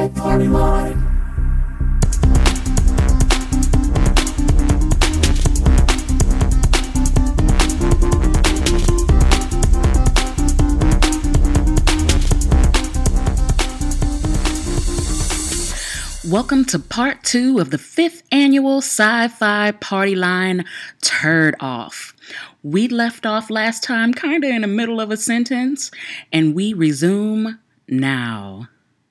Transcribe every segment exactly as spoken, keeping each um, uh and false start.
Party line. Welcome to part two of the fifth annual Sci-Fi Party Line Turd Off. We left off last time kind of in the middle of a sentence, and we resume now.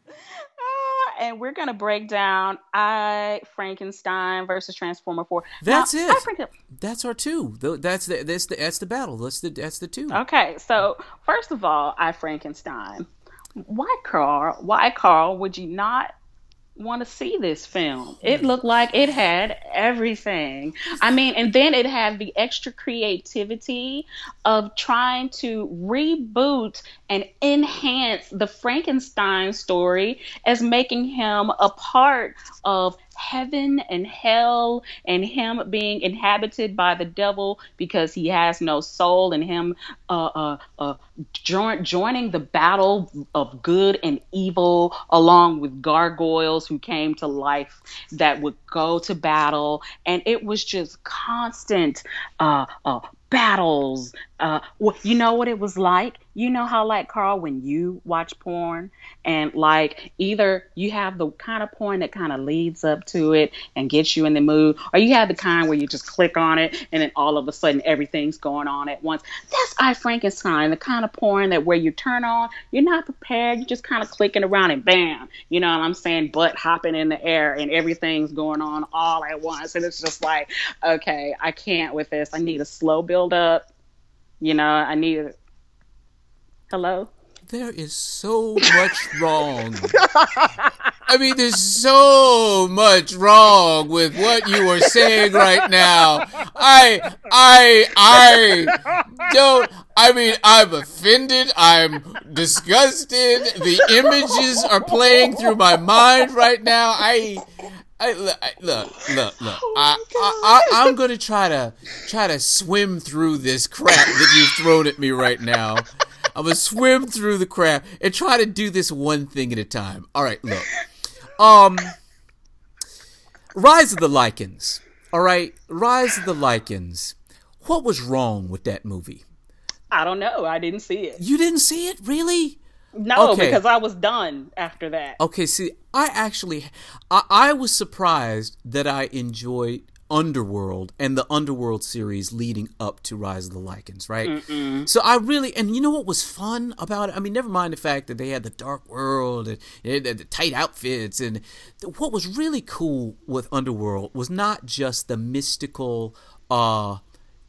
Uh, and we're going to break down I, Frankenstein versus Transformer four. That's now, it. Franken- that's our two. That's the, that's the, that's the battle. That's the, that's the two. Okay, so first of all, I, Frankenstein. Why, Carl? Why, Carl, would you not want to see this film? It looked like it had everything. I mean, and then it had the extra creativity of trying to reboot and enhance the Frankenstein story as making him a part of heaven and hell, and him being inhabited by the devil because he has no soul, and him uh, uh, uh, join, joining the battle of good and evil along with gargoyles who came to life that would go to battle. And it was just constant uh, uh, battles. Uh, you know what it was like? You know how, like, Carl, when you watch porn and, like, either you have the kind of porn that kind of leads up to it and gets you in the mood, or you have the kind where you just click on it and then all of a sudden everything's going on at once. That's I, Frankenstein, the kind of porn that where you turn on, you're not prepared, you're just kind of clicking around and bam, you know what I'm saying, butt hopping in the air and everything's going on all at once. And it's just like, okay, I can't with this. I need a slow build up. You know, I need a... Hello? There is so much wrong. I mean, there's so much wrong with what you are saying right now. I, I, I don't, I mean, I'm offended. I'm disgusted. The images are playing through my mind right now. I... I, look, look, look, look. Oh I, I, I, I'm gonna try to try to swim through this crap that you've thrown at me right now. I'm gonna swim through the crap and try to do this one thing at a time. All right, look. Um, Rise of the Lycans. All right, Rise of the Lycans. What was wrong with that movie? I don't know. I didn't see it. You didn't see it, really? No, okay. Because I was done after that. Okay, see, I actually, I, I was surprised that I enjoyed Underworld and the Underworld series leading up to Rise of the Lycans, right? Mm-mm. So I really, and you know what was fun about it? I mean, never mind the fact that they had the dark world and, and the tight outfits, and what was really cool with Underworld was not just the mystical, uh,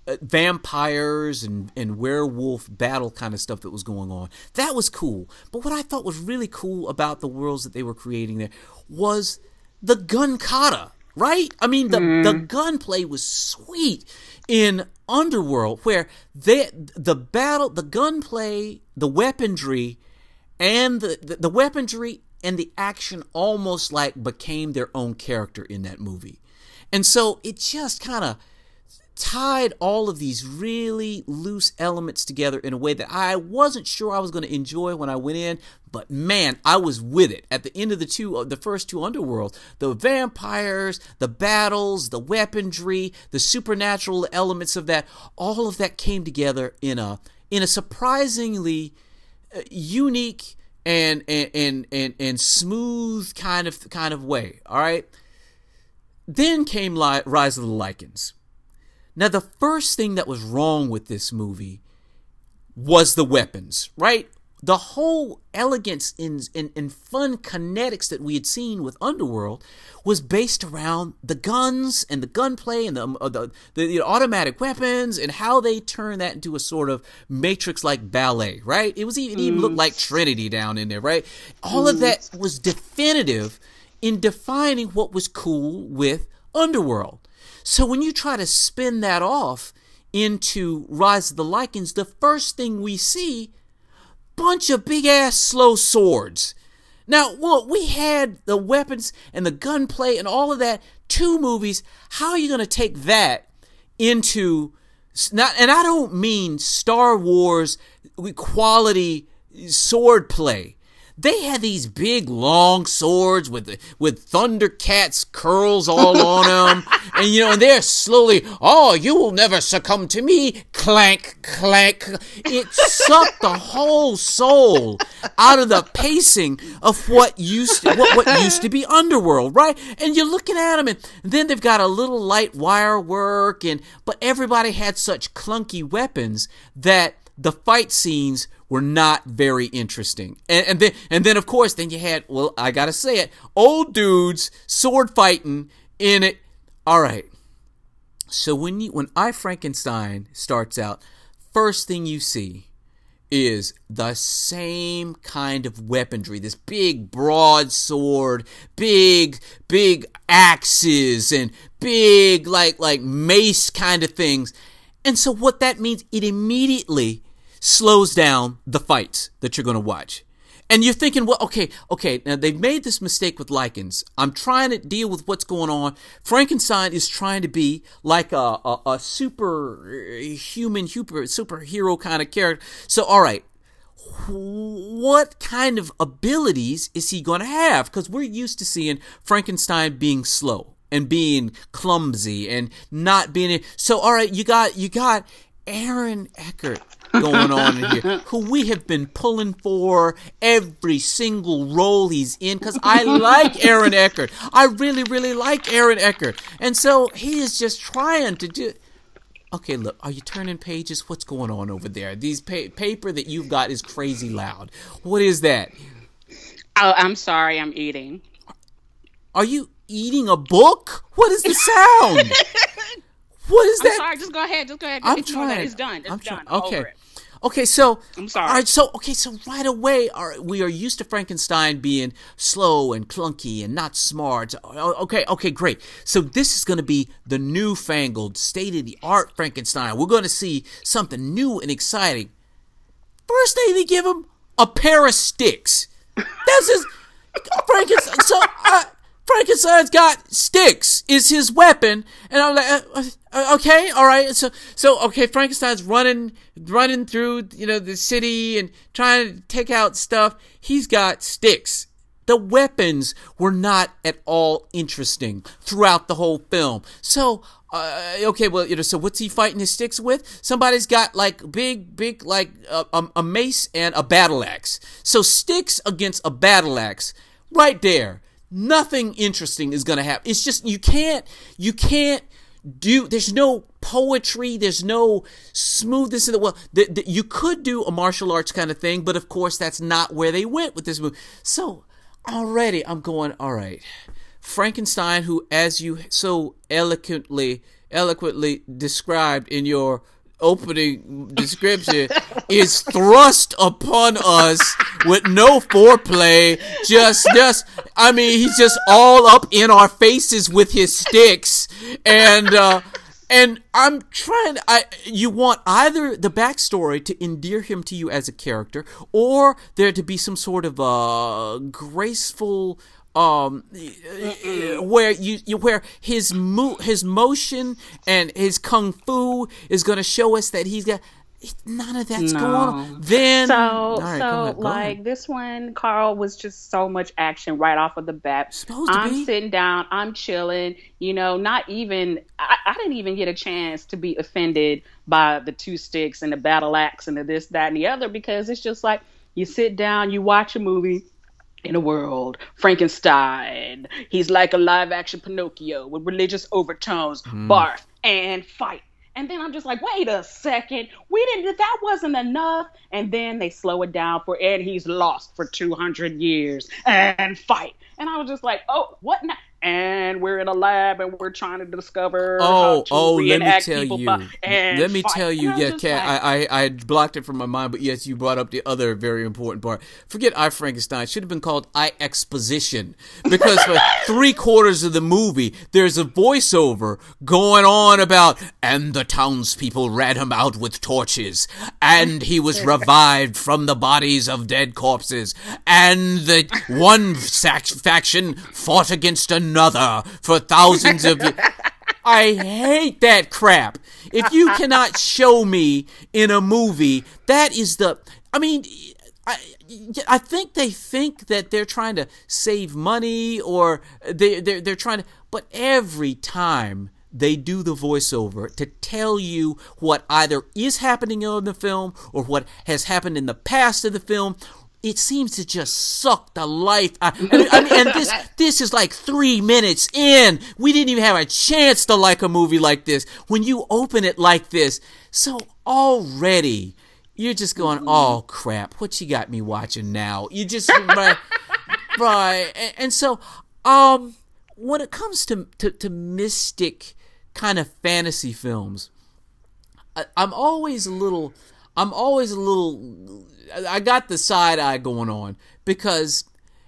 vampires and, and werewolf battle kind of stuff that was going on. That was cool. But what I thought was really cool about the worlds that they were creating there was the gun kata, right? I mean, the, mm. the gunplay was sweet in Underworld, where they, the battle, the gunplay, the weaponry, and the, the, the weaponry and the action almost like became their own character in that movie. And so it just kind of tied all of these really loose elements together in a way that I wasn't sure I was going to enjoy when I went in, but man, I was with it. At the end of the two, the first two Underworlds, the vampires, the battles, the weaponry, the supernatural elements of that, all of that came together in a in a surprisingly unique and and and and, and smooth kind of kind of way. All right. Then came Rise of the Lycans. Now, the first thing that was wrong with this movie was the weapons, right? The whole elegance and, and, and fun kinetics that we had seen with Underworld was based around the guns and the gunplay and the, uh, the, the, the automatic weapons and how they turned that into a sort of Matrix-like ballet, right? It was even, it even looked like Trinity down in there, right? All of that was definitive in defining what was cool with Underworld. So when you try to spin that off into Rise of the Lycans, the first thing we see, bunch of big-ass slow swords. Now, well, we had the weapons and the gunplay and all of that, two movies. How are you going to take that into, not, and I don't mean Star Wars quality sword play. they had these big long swords with with Thundercats curls all on them, and you know, and they're slowly, oh, you will never succumb to me, clank, clank. It sucked the whole soul out of the pacing of what used to, what, what used to be Underworld, right? And you're looking at them, and then they've got a little light wire work, and but everybody had such clunky weapons that the fight scenes were not very interesting. And, and then, and then, of course, then you had, well, I gotta say it, old dudes sword fighting in it. All right. So when you, when I Frankenstein starts out, first thing you see is the same kind of weaponry, this big broadsword, big, big axes, and big, like, like mace kind of things. And so what that means, it immediately slows down the fights that you're going to watch. And you're thinking, well, okay, okay, now they've made this mistake with Lycans. I'm trying to deal with what's going on. Frankenstein is trying to be like a, a, a super human, super, superhero kind of character. So, all right, what kind of abilities is he going to have? Because we're used to seeing Frankenstein being slow and being clumsy and not being... So, all right, you got you got Aaron Eckhart going on in here, who we have been pulling for every single role he's in, because I like Aaron Eckhart. I really, really like Aaron Eckhart. And so he is just trying to do... Okay, look, are you turning pages? What's going on over there? These pa- paper that you've got is crazy loud. What is that? Oh, I'm sorry, I'm eating. Are you eating a book? What is the sound? What is I'm that? sorry, just go ahead, just go ahead. I'm It's trying. It's done. It's I'm done. trying. Okay. Over it. Okay, so I'm sorry. All right, so okay, so right away, all right, we are used to Frankenstein being slow and clunky and not smart. Okay, okay, great. So this is going to be the newfangled, state-of-the-art Frankenstein. We're going to see something new and exciting. First thing they give him, a pair of sticks. That's his Frankenstein. So uh, Frankenstein's got sticks is his weapon, and I'm like, uh, uh, okay, all right. So, so okay, Frankenstein's running, running through, you know, the city and trying to take out stuff. He's got sticks. The weapons were not at all interesting throughout the whole film. So, uh, okay, well, you know, so what's he fighting his sticks with? Somebody's got like big, big, like uh, a, a mace and a battle axe. So sticks against a battle axe, right there. Nothing interesting is going to happen. It's just, you can't, you can't do, there's no poetry, there's no smoothness in the, well, the, the, you could do a martial arts kind of thing, but of course that's not where they went with this movie. So already I'm going, all right, Frankenstein, who, as you so eloquently, eloquently described in your opening description, is thrust upon us with no foreplay. Just, just, I mean, he's just all up in our faces with his sticks, and uh, and I'm trying. I you want either the backstory to endear him to you as a character, or there to be some sort of uh graceful. Um, where you, you where his mo- his motion and his kung fu is going to show us that he's got none of that's No. going on. Then So, right, so go ahead, go like ahead. this one, Carl, was just so much action right off of the bat. Supposed to I'm be. sitting down, I'm chilling. You know, not even I, I didn't even get a chance to be offended by the two sticks and the battle axe and the this, that, and the other, because it's just like you sit down, you watch a movie. In a world, Frankenstein. He's like a live action Pinocchio with religious overtones, Mm. barf and fight. And then I'm just like, wait a second, we didn't, that wasn't enough. And then they slow it down for Ed. He's lost for two hundred years and fight. And I was just like, oh, what now? And we're in a lab and we're trying to discover Oh, how to oh, let me reenact tell people you. by- and Let me fight. tell you, And I'm yeah, just Kat, like, I, I, I blocked it from my mind, but yes, you brought up the other very important part. Forget I Frankenstein. Should have been called I Exposition. Because for three quarters of the movie, there's a voiceover going on about, and the townspeople ran him out with torches, and he was revived from the bodies of dead corpses, and the one sac- faction fought against another for thousands of years. I hate that crap. If you cannot show me in a movie, that is the, I mean, I, I think they think that they're trying to save money or they they're, they're trying to, but every time they do the voiceover to tell you what either is happening in the film or what has happened in the past of the film, it seems to just suck the life out. I mean, I mean, and this this is like three minutes in. We didn't even have a chance to like a movie like this. When you open it like this, so already you're just going, oh crap, what you got me watching now? You just right, right. And, and so, um, when it comes to, to to mystic kind of fantasy films, I, I'm always a little, I'm always a little. I got the side eye going on because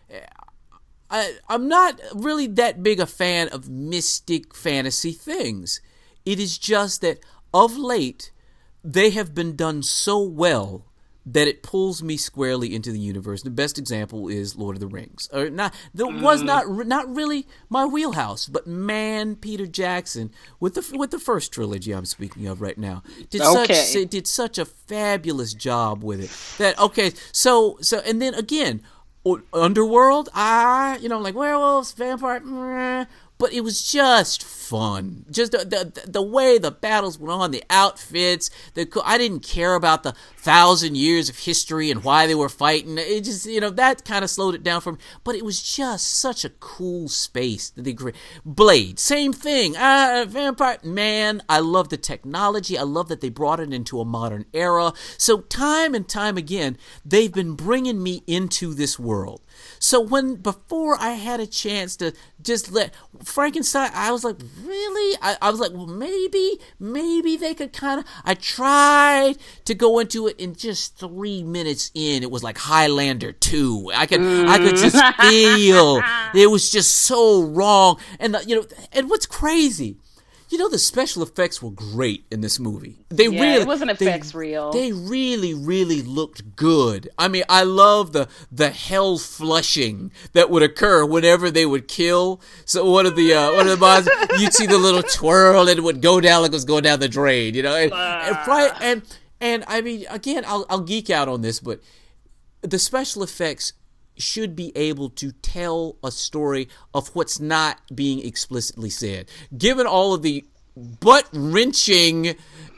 I, I'm not really that big a fan of mystic fantasy things. It is just that of late, they have been done so well that it pulls me squarely into the universe. The best example is Lord of the Rings. Or not, that was not not really my wheelhouse, but man, Peter Jackson with the with the first trilogy I'm speaking of right now did Okay. such did such a fabulous job with it. That okay, so so and then again, Underworld, I you know like werewolves, vampire. Meh, but it was just fun. Just the, the the way the battles went on, the outfits. The I didn't care about the thousand years of history and why they were fighting. It just, you know, that kind of slowed it down for me. But it was just such a cool space that they created. Blade, same thing. Uh, Vampire, man, I love the technology. I love that they brought it into a modern era. So time and time again, they've been bringing me into this world. So when, before I had a chance to just let Frankenstein, I was like, really? I, I was like, well, maybe, maybe they could kind of, I tried to go into it in just three minutes in. It was like Highlander two. I could, mm. I could just feel it was just so wrong. And, the, you know, and what's crazy, you know, the special effects were great in this movie. They yeah, really, it wasn't effects they, real. They really, really looked good. I mean, I love the the hell flushing that would occur whenever they would kill. So one of the uh, one of the boss, you'd see the little twirl and it would go down like it was going down the drain. You know, and and, right, and, and I mean, again, I'll I'll geek out on this, but the special effects should be able to tell a story of what's not being explicitly said. Given all of the butt-wrenching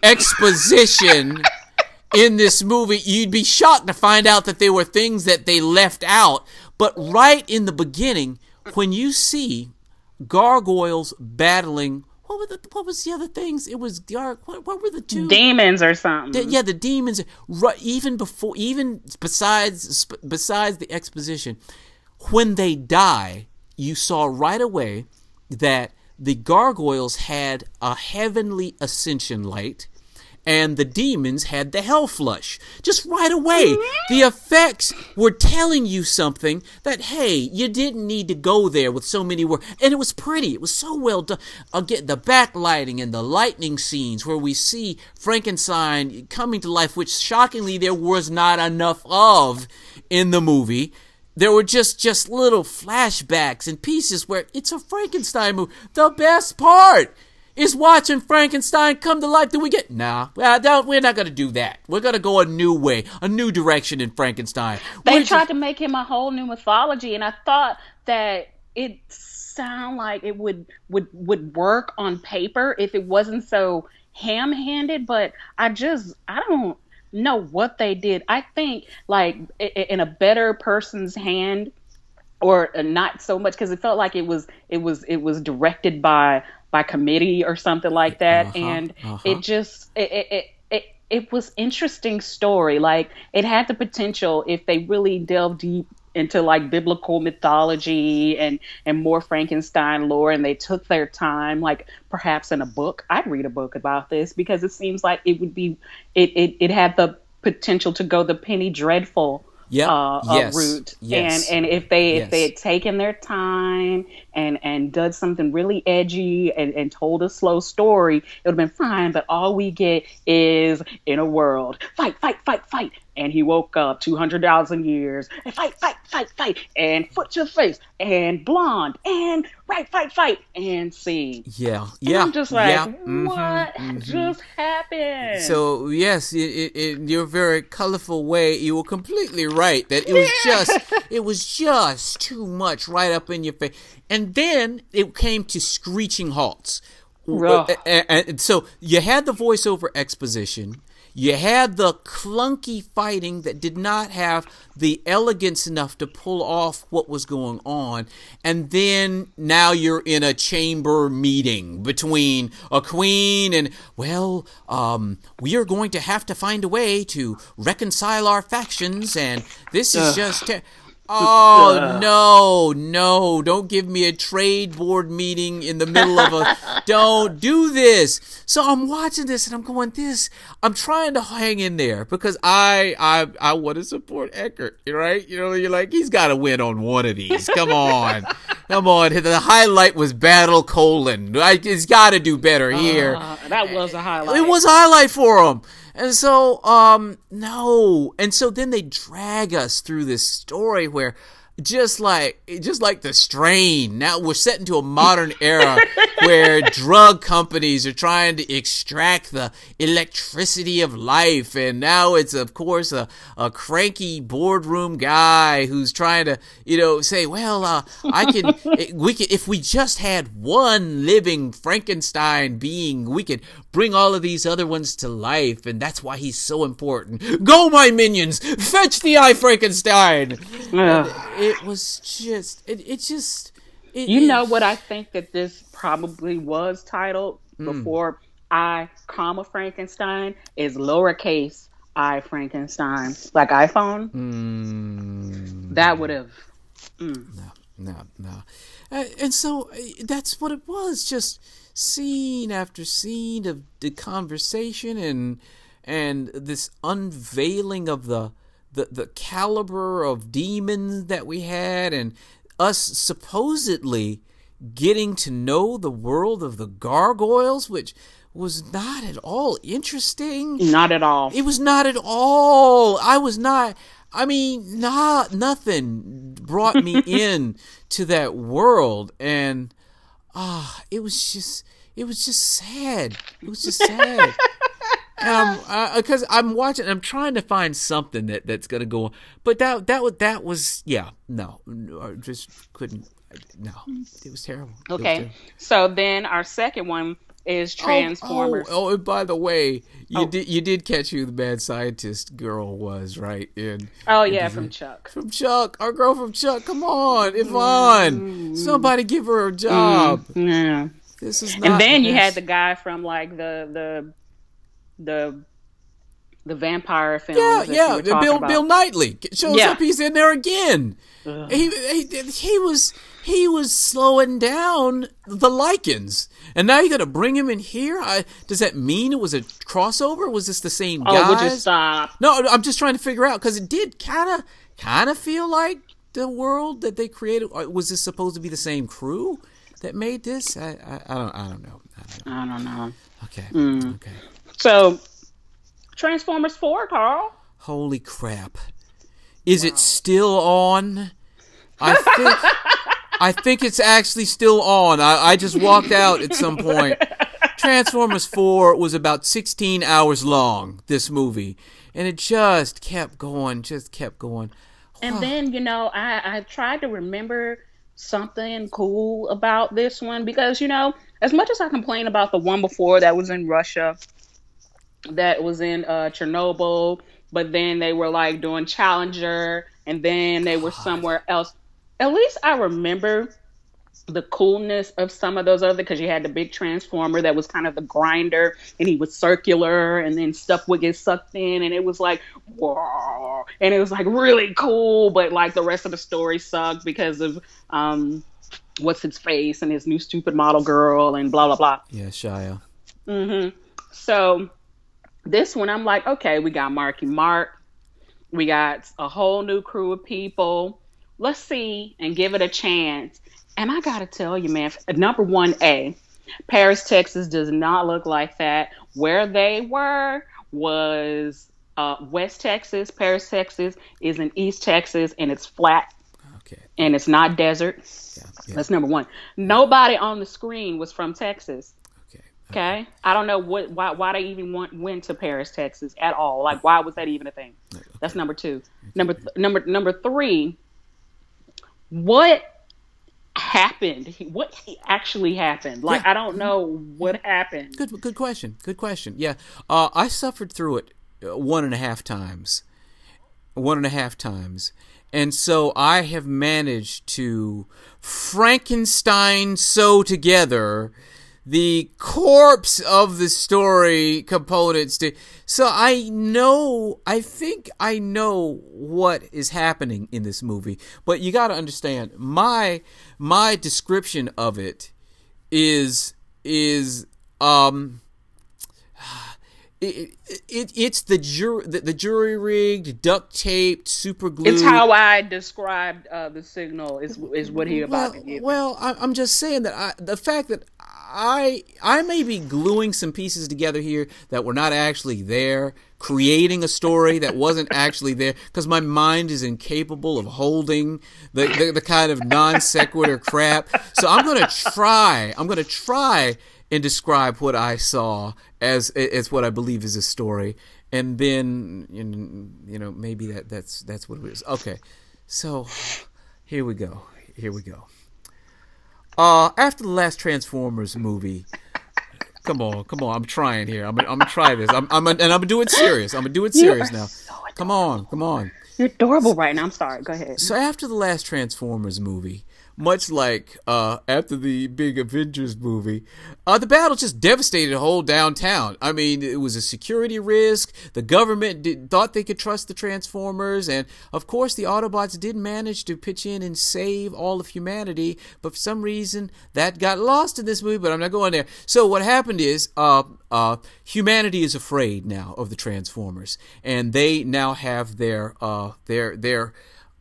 exposition in this movie, you'd be shocked to find out that there were things that they left out. But right in the beginning, when you see gargoyles battling, what were the, what was the other things? It was dark. What, what were the two demons or something? The, yeah, the demons. Right, even before, even besides besides the exposition, when they die, you saw right away that the gargoyles had a heavenly ascension light, and the demons had the hell flush. Just right away, the effects were telling you something that, hey, you didn't need to go there with so many words. And it was pretty. It was so well done. Again, the backlighting and the lightning scenes where we see Frankenstein coming to life, which shockingly there was not enough of in the movie. There were just, just little flashbacks and pieces where it's a Frankenstein movie. The best part is watching Frankenstein come to life. Do we get... Nah, well, we're not going to do that. We're going to go a new way, a new direction in Frankenstein. They We're tried just... to make him a whole new mythology, and I thought that it sounded like it would, would, would work on paper if it wasn't so ham-handed, but I just... I don't know what they did. I think, like, in a better person's hand, or not so much, because it felt like it was it was it was directed by by committee or something like that, uh-huh, and uh-huh. it just it, it it it was interesting story. Like, it had the potential, if they really delved deep into like biblical mythology and and more Frankenstein lore, and they took their time, like perhaps in a book. I'd read a book about this, because it seems like it would be it it, it had the potential to go the Penny Dreadful Yep. Uh, yes. uh, route, yes. and and if they yes. if they had taken their time, and and done something really edgy and, and told a slow story, it would have been fine. But all we get is in a world, fight, fight, fight, fight. And he woke up two hundred thousand years, and fight, fight, fight, fight, and foot to face, and blonde, and right, fight, fight, and scene. Yeah, And yeah. I'm just like, yeah. what Mm-hmm, just happened? So yes, it, it, in your very colorful way, you were completely right that it was just it was just too much right up in your face, and then it came to screeching halts. Ugh. And, and so you had the voiceover exposition. You had the clunky fighting that did not have the elegance enough to pull off what was going on. And then now you're in a chamber meeting between a queen and, well, um, we are going to have to find a way to reconcile our factions. And this is Ugh. just... Ter- Oh, no, no, don't give me a trade board meeting in the middle of a, don't do this. So I'm watching this and I'm going, this, I'm trying to hang in there because I, I, I want to support Eckert, right? You know, you're like, he's got to win on one of these. Come on. Come on. The highlight was Battle Colon. I, he's got to do better here. Uh, that was a highlight. It was a highlight for him. And so, um, no. And so then they drag us through this story where just like, just like The Strain, now we're set into a modern era where drug companies are trying to extract the electricity of life. And now it's, of course, a, a cranky boardroom guy who's trying to, you know, say, well, uh, I can, we could, if we just had one living Frankenstein being, we could bring all of these other ones to life. And that's why he's so important. Go, my minions! Fetch the eye, Frankenstein! It was just, it, it just... It, You it, know what I think that this probably was titled before I, comma, Frankenstein, is lowercase I, Frankenstein. Like iPhone? Mm, That would have... Mm. no, no, no. Uh, and so uh, that's what it was. Just scene after scene of the conversation and and this unveiling of the the, the caliber of demons that we had and us supposedly getting to know the world of the gargoyles, which was not at all interesting. Not at all. It was not at all. I was not, I mean, not, nothing brought me in to that world. And, ah, uh, it was just, it was just sad. It was just sad. Um, because uh, I'm watching, I'm trying to find something that, that's gonna go on, but that that was that was yeah, no, I just couldn't, no, it was terrible. It Okay, was terrible. So then our second one is Transformers. Oh, oh, oh, and by the way, you Oh. did you did catch who the mad scientist girl was, right? In, Oh in yeah, the- from Chuck. from Chuck, our girl from Chuck. Come on, Yvonne, somebody give her a job. Yeah. This is not. And then the you best. had the guy from like the the the the vampire films. Yeah, that you yeah. were talking Bill about. Bill Knightley shows Yeah. up. He's in there again. Ugh. He, he he was he was slowing down the Lycans, and now you're gonna bring him in here. I, does that mean it was a crossover? Was this the same Oh, guys? would you stop? No, I'm just trying to figure out because it did kind of kind of feel like the world that they created. Or was this supposed to be the same crew that made this? I I, I don't I don't know. I don't know. I don't know. Okay, Mm. okay. So, Transformers four, Carl. Holy crap. Is it still on? I think I think it's actually still on. I, I just walked out at some point. Transformers four was about sixteen hours long, this movie. And it just kept going, just kept going. And then, you know, I, I tried to remember something cool about this one because, you know, as much as I complain about the one before that was in Russia, that was in uh, Chernobyl, but then they were like doing Challenger, and then they were somewhere else. At least I remember the coolness of some of those other, because you had the big transformer that was kind of the grinder, and he was circular, and then stuff would get sucked in, and it was like, whoa, and it was like really cool, but like the rest of the story sucked because of um, what's his face and his new stupid model girl and blah blah blah. Yeah, Shia. Mm-hmm. So this one, I'm like, okay, we got Marky Mark, we got a whole new crew of people. Let's see and give it a chance And I gotta tell you, man, number one, A, Paris, Texas does not look like that. Where they were was uh, West Texas. Paris, Texas is in East Texas, and it's flat Okay. and it's not desert. Yeah. Yeah. That's number one. Nobody on the screen was from Texas. Okay. Okay, I don't know what why why they even want, went to Paris, Texas at all. Like, why was that even a thing? Okay. That's number two. Number th- number number three. What happened? What actually happened? Like, Yeah. I don't know what happened. Good. Good question. Good question. Yeah. Uh, I suffered through it uh, one and a half times. One and a half times. And so I have managed to Frankenstein sew together the corpse of the story components. To, so I know, I think I know what is happening in this movie. But you got to understand, my my description of it is is um. It, it it's the jury the, the jury rigged, duct taped, super glued. It's how I described uh, the signal. Is is what he about well, to give. well, I, I'm just saying that I, the fact that I I may be gluing some pieces together here that were not actually there, creating a story that wasn't actually there, because my mind is incapable of holding the, the the kind of non sequitur crap. So I'm gonna try. I'm gonna try. and describe what I saw as as what I believe is a story, and then you know maybe that that's that's what it is. Okay, so here we go. Here we go. Uh, after the last Transformers movie, come on, come on, I'm trying here. I'm I'm gonna try this. I'm I'm and I'm gonna do it serious. I'm gonna do it serious now. So come on, come on. You're adorable right now. I'm sorry. Go ahead. So after the last Transformers movie, much like uh, after the big Avengers movie, uh, the battle just devastated the whole downtown. I mean, it was a security risk. The government did, thought they could trust the Transformers. And, of course, the Autobots did manage to pitch in and save all of humanity. But for some reason, that got lost in this movie. But I'm not going there. So what happened is uh, uh, humanity is afraid now of the Transformers. And they now have their uh, their their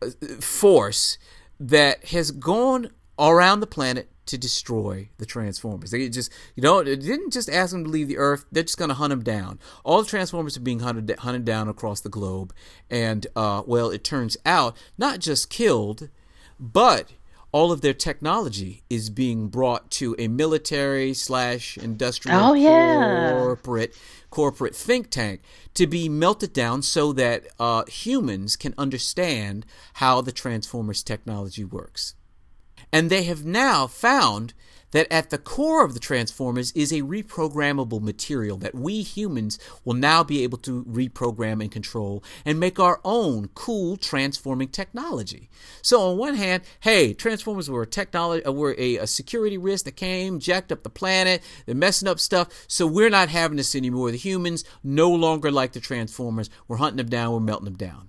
force that has gone around the planet to destroy the Transformers. They just, you know, it didn't just ask them to leave the Earth. They're just going to hunt them down. All the Transformers are being hunted hunted down across the globe. And, uh, well, it turns out, not just killed, but all of their technology is being brought to a military slash industrial Oh, yeah. corporate corporate think tank to be melted down so that uh, humans can understand how the Transformers technology works. And they have now found that at the core of the Transformers is a reprogrammable material that we humans will now be able to reprogram and control and make our own cool transforming technology. So on one hand, hey, Transformers were a technology, were a, a security risk that came, jacked up the planet, they're messing up stuff, so we're not having this anymore. The humans no longer like the Transformers. We're hunting them down, we're melting them down.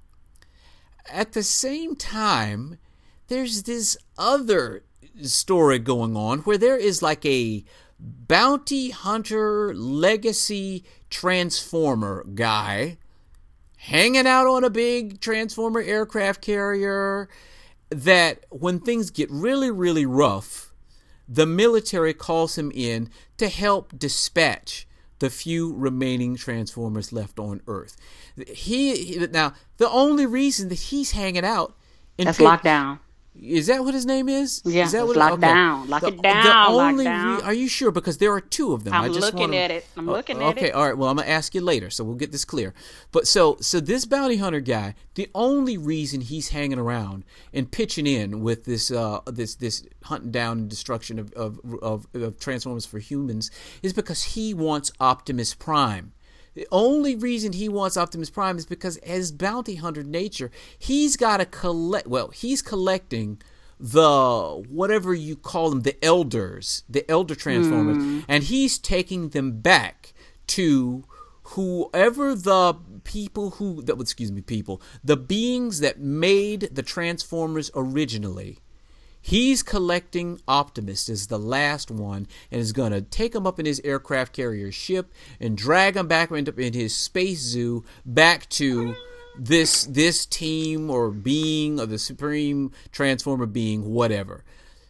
At the same time, there's this other story going on where there is like a bounty hunter legacy transformer guy hanging out on a big transformer aircraft carrier that when things get really, really rough, the military calls him in to help dispatch the few remaining Transformers left on Earth. He now the only reason that he's hanging out in That's Pit- Lockdown. Is that what his name is? Yeah, is that it's what locked okay. down. Lock the, it down, The lock only down. Re- are you sure? Because there are two of them. I'm I just looking wanna, at it. I'm Oh, looking at okay, it. all right. Well, I'm gonna ask you later, so we'll get this clear. But so, so this bounty hunter guy, the only reason he's hanging around and pitching in with this, uh, this, this hunting down and destruction of of, of of Transformers for humans is because he wants Optimus Prime. The only reason he wants Optimus Prime is because as bounty hunter nature, he's got to collect. Well, he's collecting the whatever you call them, the elders, the elder Transformers, mm. and he's taking them back to whoever the people who that excuse me people the beings that made the Transformers originally. He's collecting Optimus as the last one and is going to take him up in his aircraft carrier ship and drag him back into in his space zoo back to this this team or being or the supreme Transformer being, whatever.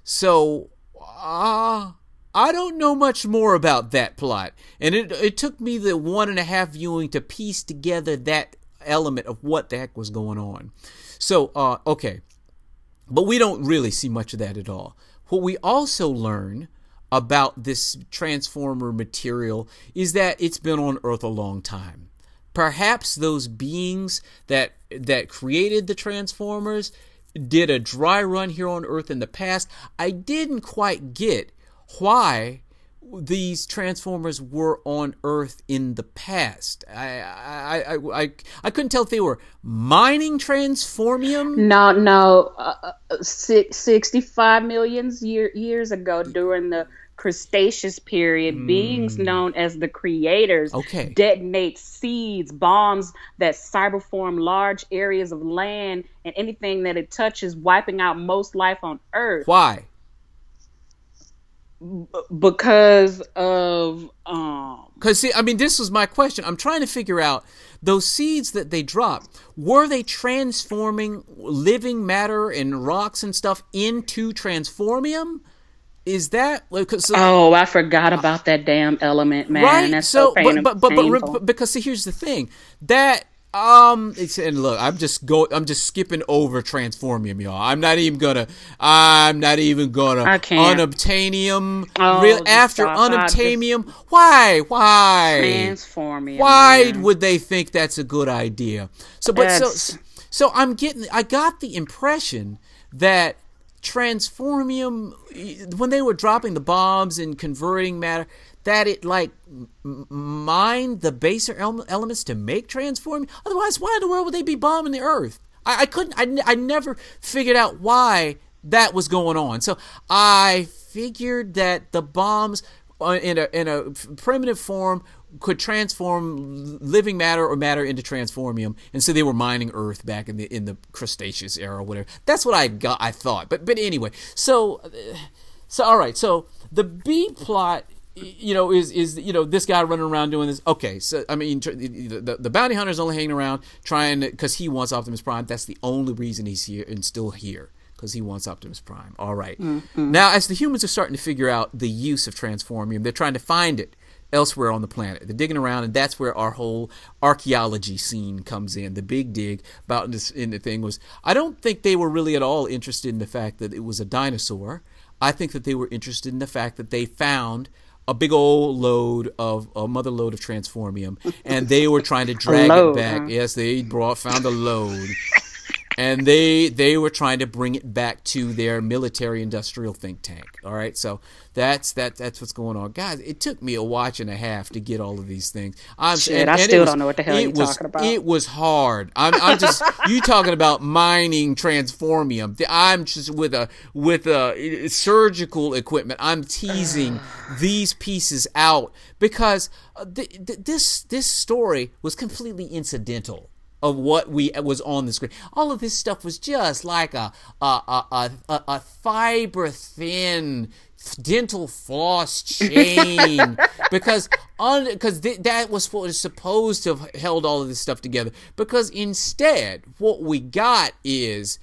So, uh, I don't know much more about that plot. And it it took me the one and a half viewing to piece together that element of what the heck was going on. So, uh, okay. But we don't really see much of that at all. What we also learn about this transformer material is that it's been on Earth a long time. Perhaps those beings that that created the Transformers did a dry run here on Earth in the past. I didn't quite get why these Transformers were on Earth in the past. I I I I, I couldn't tell if they were mining transformium. No, no, uh, six, sixty-five million year, years ago, during the Cretaceous period, mm. beings known as the creators okay. detonate seeds, bombs that cyberform large areas of land and anything that it touches, wiping out most life on Earth. Why? Because of um because see I mean this was my question. I'm trying to figure out those seeds that they dropped, were they transforming living matter and rocks and stuff into transformium? Is that so, oh I forgot about that damn element, man. Right? That's so, so pain, but, but, but, but because see here's the thing that Um, it's, and look, I'm just go. I'm just skipping over transformium, y'all. I'm not even gonna. I'm not even gonna. I can't. Unobtainium. Oh, real after stop. unobtainium. Why? Why? Transformium. Why man. would they think that's a good idea? So, but That's... so, so I'm getting. I got the impression that transformium, when they were dropping the bombs and converting matter, that it like mined the baser elements to make transformium. Otherwise, why in the world would they be bombing the Earth? I, I couldn't. I, I never figured out why that was going on. So I figured that the bombs in a in a primitive form could transform living matter or matter into transformium, and so they were mining Earth back in the in the Cretaceous era or whatever. That's what I got. I thought, but but anyway. So so all right. So the B plot, you know, is is you know this guy running around doing this. Okay, so I mean, the the bounty hunter's only hanging around trying to, because he wants Optimus Prime. That's the only reason he's here and still here, because he wants Optimus Prime. All right. Mm-hmm. Now, as the humans are starting to figure out the use of transformium, they're trying to find it elsewhere on the planet. They're digging around, and that's where our whole archaeology scene comes in. The big dig about this in the thing was, I don't think they were really at all interested in the fact that it was a dinosaur. I think that they were interested in the fact that they found a big old load of a mother load of transformium, and they were trying to drag load, it back. huh? Yes, they brought found a load. And they they were trying to bring it back to their military-industrial think tank. All right, so that's that that's what's going on, guys. It took me a watch and a half to get all of these things. I'm, Shit, and, I and still was, don't know what the hell you're was, talking about. It was hard. I'm, I'm just you talking about mining transformium. I'm just with a with a surgical equipment. I'm teasing these pieces out because th- th- this this story was completely incidental of what we was on the screen. All of this stuff was just like a a a a, a fiber thin dental floss chain because on because th- that was what was supposed to have held all of this stuff together. Because instead, what we got is,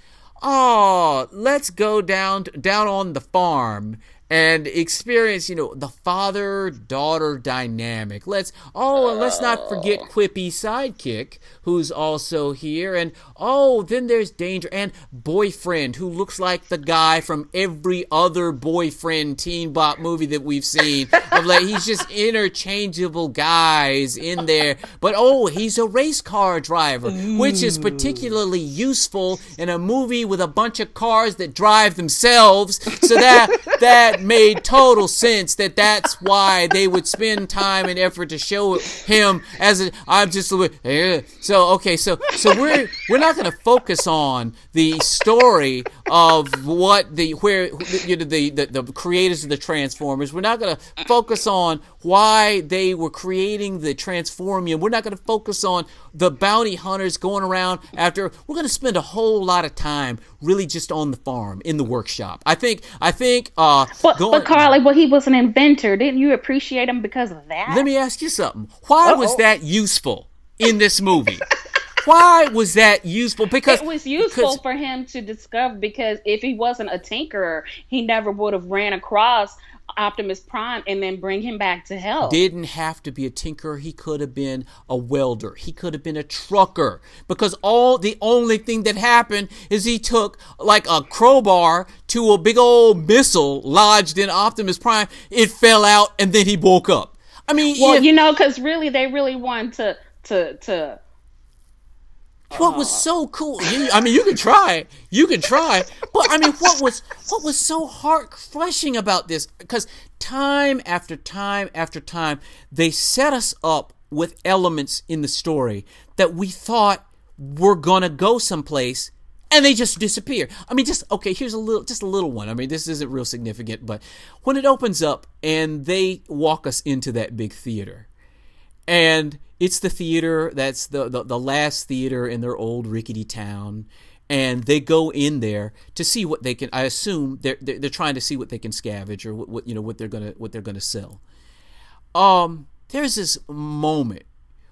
oh, let's go down down on the farm and experience, you know, the father-daughter dynamic. Let's oh, and let's not forget Quippy sidekick, who's also here, and oh, then there's Danger and boyfriend, who looks like the guy from every other boyfriend Teen Bop movie that we've seen. Of like, he's just interchangeable guys in there, but oh, he's a race car driver, Ooh. Which is particularly useful in a movie with a bunch of cars that drive themselves. So that that. made total sense that that's why they would spend time and effort to show him as a I'm just a little, yeah. So okay, so so we're we're not going to focus on the story of what the where you know the, the the creators of the Transformers. We're not going to focus on why they were creating the Transformium. We're not going to focus on the bounty hunters going around after. We're going to spend a whole lot of time really just on the farm, in the workshop. I think I think uh But, going, but Carly, well, he was an inventor. Didn't you appreciate him because of that? Let me ask you something. Why Uh-oh. was that useful in this movie? why was that useful? Because it was useful because, for him to discover, because if he wasn't a tinkerer, he never would have ran across Optimus Prime and then bring him back to health. Didn't have to be a tinkerer. He could have been a welder. He could have been a trucker. Because all the only thing that happened is he took like a crowbar to a big old missile lodged in Optimus Prime. It fell out and then he woke up. I mean, well, if, you know, because really they really wanted to to to. What was so cool? You, I mean, you can try, you can try, but I mean, what was what was so heart crushing about this? Because time after time after time, they set us up with elements in the story that we thought were gonna go someplace, and they just disappear. I mean, just okay. Here's a little, just a little one. I mean, this isn't real significant, but when it opens up and they walk us into that big theater, and it's the theater that's the, the, the last theater in their old rickety town, and they go in there to see what they can. I assume they're they're, they're trying to see what they can scavenge or what, what you know what they're gonna what they're gonna sell. Um, there's this moment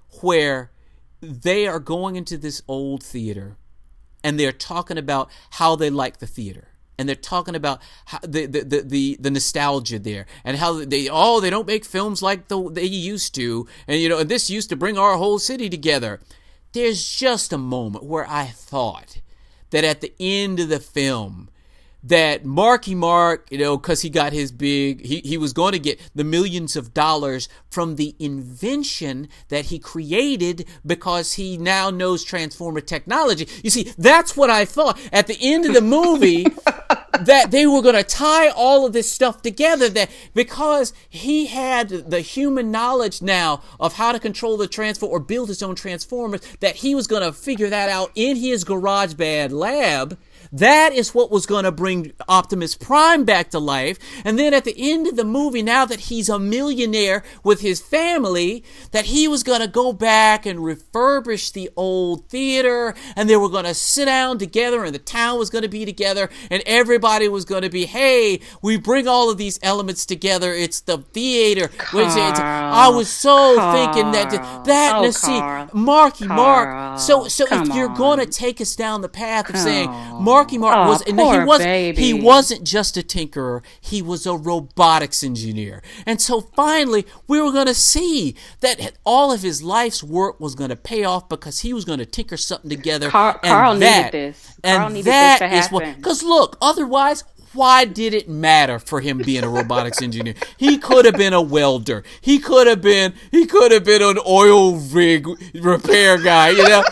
where they are going into this old theater, and they're talking about how they like the theater. And they're talking about how the, the, the, the, the nostalgia there, and how they oh they don't make films like the they used to, and you know and this used to bring our whole city together. There's just a moment where I thought that at the end of the film, that Marky Mark, you know, because he got his big, he, he was going to get the millions of dollars from the invention that he created because he now knows Transformer technology. You see, that's what I thought at the end of the movie, that they were going to tie all of this stuff together, that because he had the human knowledge now of how to control the Transformer or build his own Transformers, that he was going to figure that out in his GarageBand lab. That is what was going to bring Optimus Prime back to life. And then at the end of the movie, now that he's a millionaire with his family, that he was going to go back and refurbish the old theater, and they were going to sit down together, and the town was going to be together, and everybody was going to be, hey, we bring all of these elements together. It's the theater. Carl, it's, I was so Carl, thinking that, that, oh, now see, Carl, Marky Carl, Mark. So, so if you're on. going to take us down the path of Carl. saying, Marky Mark oh, was, and he poor wasn't, baby. he wasn't just a tinkerer, he was a robotics engineer. And so finally, we were going to see that all of his life's work was going to pay off because he was going to tinker something together. Carl, and Carl that, needed this. Carl and needed that this to is what, happen. because look, otherwise, why did it matter for him being a robotics engineer? He could have been a welder. He could have been, he could have been an oil rig repair guy, you know?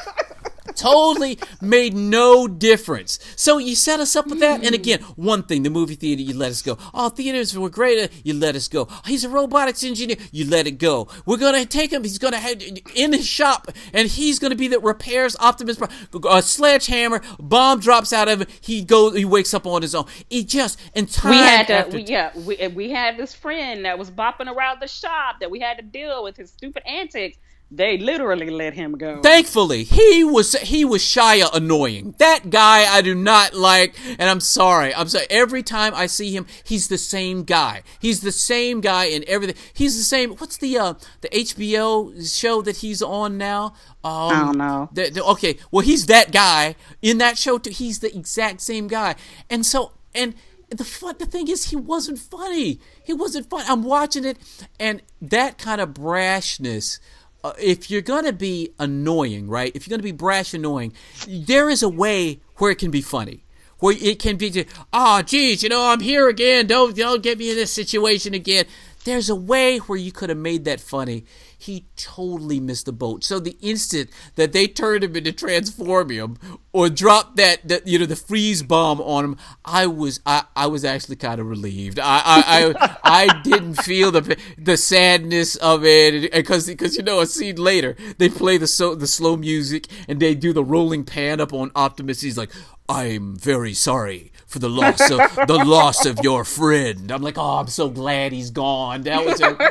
Totally made no difference. So you set us up with that. And again, one thing, the movie theater, you let us go. Oh, theaters were great. You let us go. Oh, he's a robotics engineer. You let it go. We're going to take him. He's going to have in his shop, and he's going to be that repairs Optimus Prime. A sledgehammer, bomb drops out of it. He goes, he wakes up on his own. He just, and time we had to, after we, yeah, we, we had this friend that was bopping around the shop that we had to deal with his stupid antics. They literally let him go. Thankfully, he was he was Shia annoying. That guy I do not like, and I'm sorry. I'm sorry. Every time I see him, he's the same guy. He's the same guy in everything. He's the same. What's the uh, the H B O show that he's on now? Um, I don't know. The, the, okay, well, he's that guy in that show too. He's the exact same guy, and so and. The fun, the thing is, he wasn't funny. He wasn't fun. I'm watching it, and that kind of brashness. Uh, if you're gonna be annoying, right? If you're gonna be brash, annoying, there is a way where it can be funny. Where it can be, oh, geez, you know, I'm here again. Don't don't get me in this situation again. There's a way where you could have made that funny. He totally missed the boat. So the instant that they turned him into Transformium or dropped that, that you know, the freeze bomb on him, I was I, I was actually kind of relieved. I I, I, I didn't feel the the sadness of it because because you know a scene later they play the so the slow music and they do the rolling pan up on Optimus. He's like, I'm very sorry for the loss of the loss of your friend. I'm like, oh, I'm so glad he's gone. That was a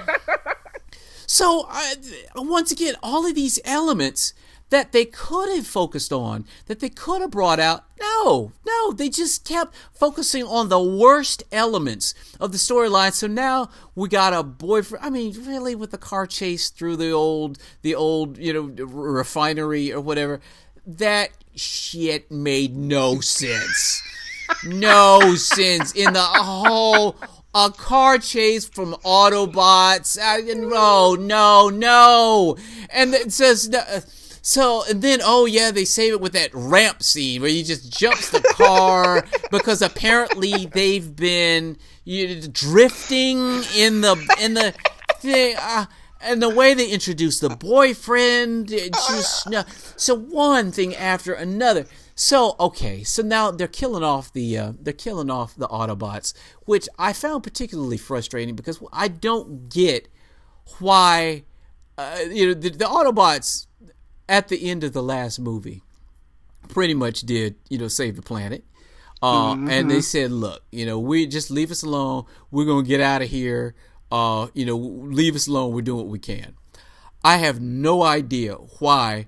So, uh, once again, all of these elements that they could have focused on, that they could have brought out, no, no, they just kept focusing on the worst elements of the storyline. So now we got a boyfriend, I mean, really, with the car chase through the old, the old, you know, refinery or whatever. that shit made no sense. No sense in the whole a car chase from Autobots. I, no, no, no. And it says uh, so. And then oh yeah, they save it with that ramp scene where he just jumps the car because apparently they've been you know, drifting in the in the thing. Uh, And the way they introduce the boyfriend, it just no. So one thing after another. So okay, so now they're killing off the uh, they're killing off the Autobots, which I found particularly frustrating because I don't get why uh, you know the, the Autobots at the end of the last movie pretty much did you know save the planet, uh, mm-hmm. and they said, look, you know, we just leave us alone. We're gonna get out of here. Uh, you know, leave us alone. We're doing what we can. I have no idea why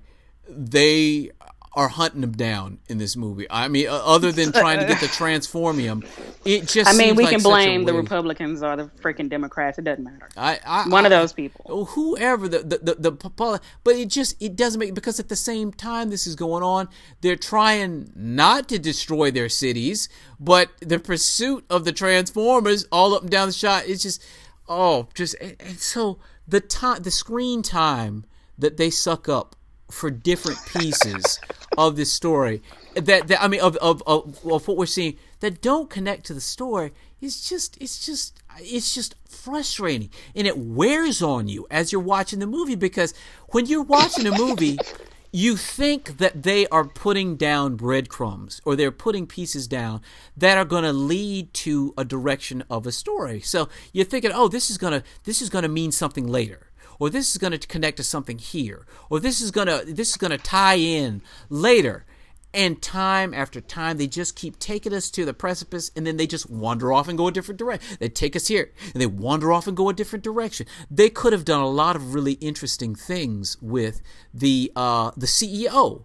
they are hunting them down in this movie. I mean, other than trying to get the Transformium, it just. I mean, seems we like can such blame a the way. Republicans or the freaking Democrats. It doesn't matter. I, I, One I, of those people. Whoever the the, the the but it just it doesn't make because at the same time this is going on, they're trying not to destroy their cities, but the pursuit of the Transformers all up and down the shot. It's just. Oh, just and so the time, the screen time that they suck up for different pieces of this story, that, that I mean, of, of of of what we're seeing that don't connect to the story is just it's just it's just frustrating, and it wears on you as you're watching the movie because when you're watching a movie. You think that they are putting down breadcrumbs or they're putting pieces down that are going to lead to a direction of a story. So you're thinking, oh, this is going to this is going to mean something later, or this is going to connect to something here, or this is going to this is going to tie in later. And time after time, they just keep taking us to the precipice, and then they just wander off and go a different direction. They take us here, and they wander off and go a different direction. They could have done a lot of really interesting things with the uh, the C E O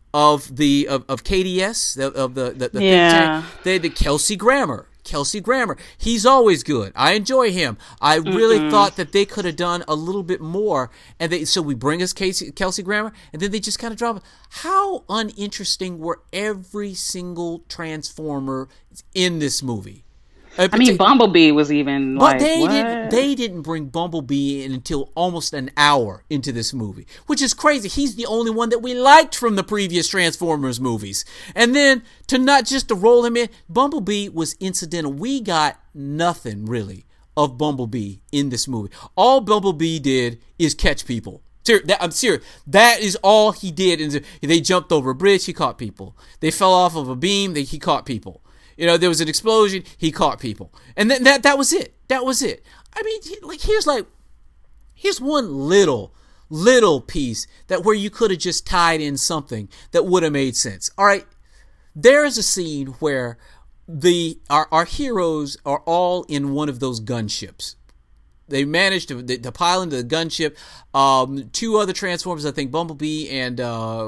of the of, of K D S, of, of the the, the yeah. think tank. They the Kelsey Grammer. Kelsey Grammer. He's always good. I enjoy him. I really Mm-mm. thought that they could have done a little bit more. And they so we bring us Casey, Kelsey Grammer, and then they just kind of drop it. How uninteresting were every single Transformer in this movie? I mean, Bumblebee was even but like, they what? didn't. They didn't bring Bumblebee in until almost an hour into this movie, which is crazy. He's the only one that we liked from the previous Transformers movies, and then to not just to roll him in, Bumblebee was incidental. We got nothing really of Bumblebee in this movie. All Bumblebee did is catch people. I'm serious. That is all he did. And they jumped over a bridge. He caught people. They fell off of a beam. They, he caught people. You know, there was an explosion. He caught people, and then that that was it. That was it. I mean, like here's like here's one little little piece that where you could have just tied in something that would have made sense. All right, there is a scene where the our our heroes are all in one of those gunships. They managed to, to pile into the gunship. Um, two other Transformers, I think, Bumblebee and uh,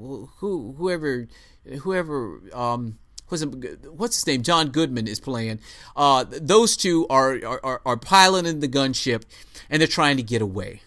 who whoever whoever. Um, What's his name? John Goodman is playing. Uh, those two are, are are piloting the gunship, and they're trying to get away.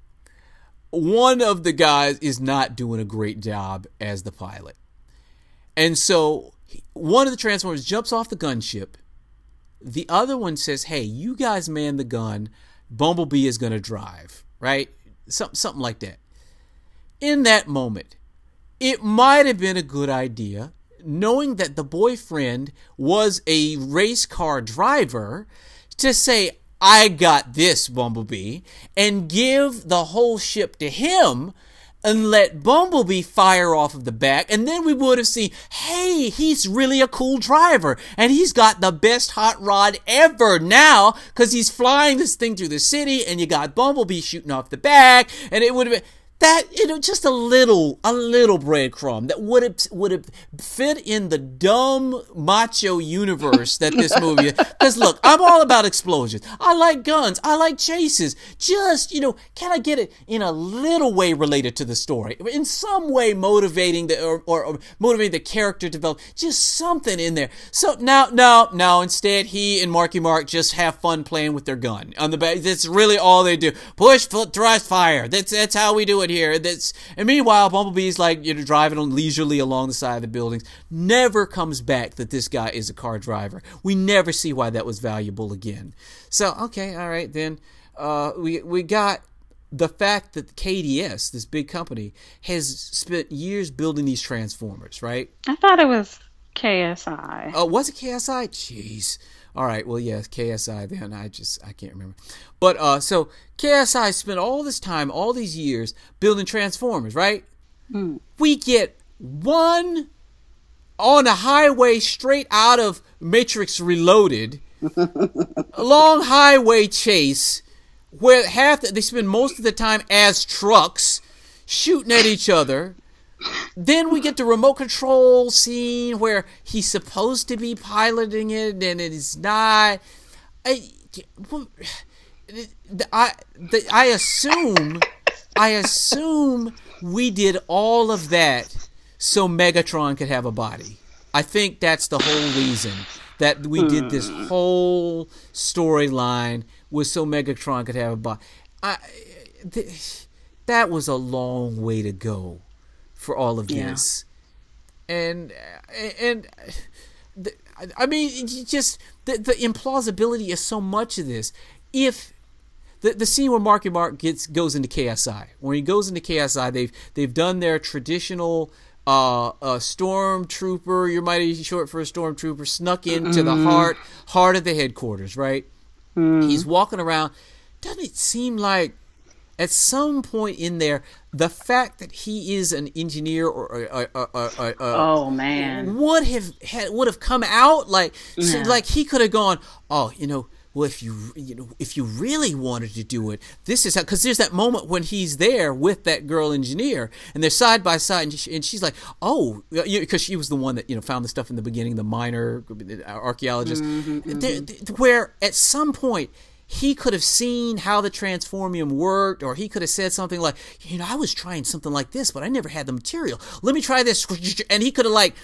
One of the guys is not doing a great job as the pilot, and so one of the Transformers jumps off the gunship. The other one says, "Hey, you guys man the gun. Bumblebee is going to drive, right? Something something like that." In that moment, it might have been a good idea, knowing that the boyfriend was a race car driver, to say, I got this, Bumblebee, and give the whole ship to him and let Bumblebee fire off of the back, and then we would have seen, hey, he's really a cool driver, and he's got the best hot rod ever now, because he's flying this thing through the city, and you got Bumblebee shooting off the back, and it would have been... That, you know, just a little, a little breadcrumb that would have would have fit in the dumb macho universe that this movie is. Because look, I'm all about explosions. I like guns. I like chases. Just, you know, can I get it in a little way related to the story? In some way motivating the, or, or, or motivating the character development. Just something in there. So now, no, no, instead he and Marky Mark just have fun playing with their gun on the back. That's really all they do. Push, foot, thrust, fire. That's, that's how we do it doing here? That's and meanwhile, Bumblebee's like, you know, driving on leisurely along the side of the buildings. Never comes back that this guy is a car driver. We never see why that was valuable again. So okay, all right then. Uh, we we got the fact that K D S, this big company, has spent years building these transformers, right? I thought it was K S I. Oh, was it K S I? Jeez. All right, well, yes, K S I then. I just, I can't remember. But, uh, so, K S I spent all this time, all these years, building transformers, right? Mm. We get one on a highway straight out of Matrix Reloaded, a long highway chase, where half the, they spend most of the time as trucks, shooting at each other. Then we get the remote control scene where he's supposed to be piloting it and it is not. I, I, I assume, I assume we did all of that so Megatron could have a body. I think that's the whole reason that we did this whole storyline was so Megatron could have a body. I, th- that was a long way to go for all of this, yeah. and and the, I mean, just the, the implausibility is so much of this. If the the scene where Marky Mark gets goes into K S I, when he goes into K S I, they've they've done their traditional uh, uh stormtrooper, you're mighty short for a stormtrooper, snuck into mm. the heart heart of the headquarters, right? Mm. He's walking around. Doesn't it seem like at some point in there, the fact that he is an engineer or uh, uh, uh, uh, oh man would have had, would have come out like yeah. so, like he could have gone, oh, you know, well, if you you know if you really wanted to do it, this is how, because there's that moment when he's there with that girl engineer and they're side by side and, she, and she's like, oh, because she was the one that, you know, found the stuff in the beginning, the minor archaeologist, mm-hmm, mm-hmm. There, where at some point he could have seen how the Transformium worked, or he could have said something like, you know, I was trying something like this, but I never had the material. Let me try this. And he could have, like,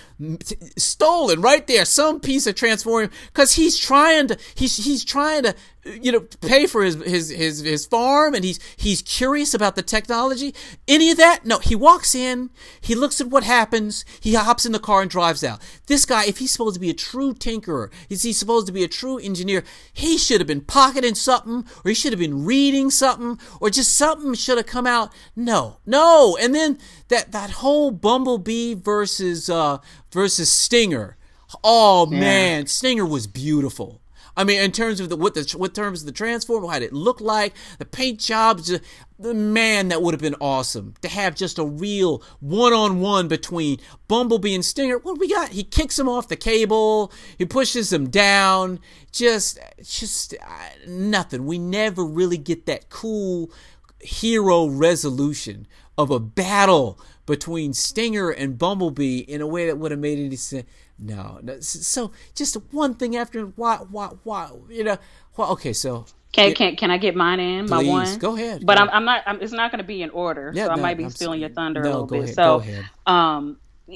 stolen right there some piece of Transformium, because he's trying to, he's, he's trying to, you know, pay for his, his, his, his farm, and he's, he's curious about the technology. Any of that? No, he walks in, he looks at what happens, he hops in the car and drives out. This guy, if he's supposed to be a true tinkerer, is he supposed to be a true engineer, he should have been pocketing something, or he should have been reading something, or just something should have come out. No, no. And then that, that whole Bumblebee versus, uh, versus Stinger. Oh yeah. Man, Stinger was beautiful. I mean, in terms of the what the what terms of the transform, what it looked like, the paint jobs, the man, that would have been awesome to have just a real one-on-one between Bumblebee and Stinger. What we got? He kicks him off the cable, he pushes him down, just just uh, nothing. We never really get that cool hero resolution of a battle between Stinger and Bumblebee in a way that would have made any sense. No, no, so just one thing after why, why, why, you know, well, okay, so can can can I get mine in? Please, my one, go ahead. But go I'm, ahead. I'm not. I'm, it's not going to be in order, yeah, so no, I might be I'm, stealing your thunder no, a little go bit. Ahead, so, go ahead. um,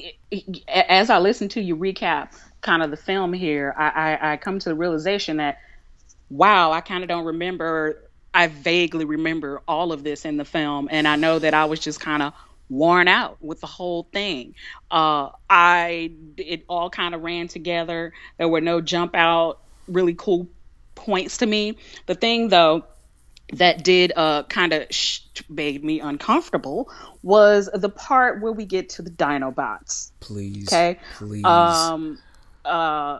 as I listen to you recap kind of the film here, I, I, I come to the realization that wow, I kind of don't remember. I vaguely remember all of this in the film, and I know that I was just kind of worn out with the whole thing. Uh, I it all kind of ran together. There were no jump out really cool points to me. The thing though that did uh, kind of sh- made me uncomfortable was the part where we get to the Dinobots. Please, okay, please. Um, uh,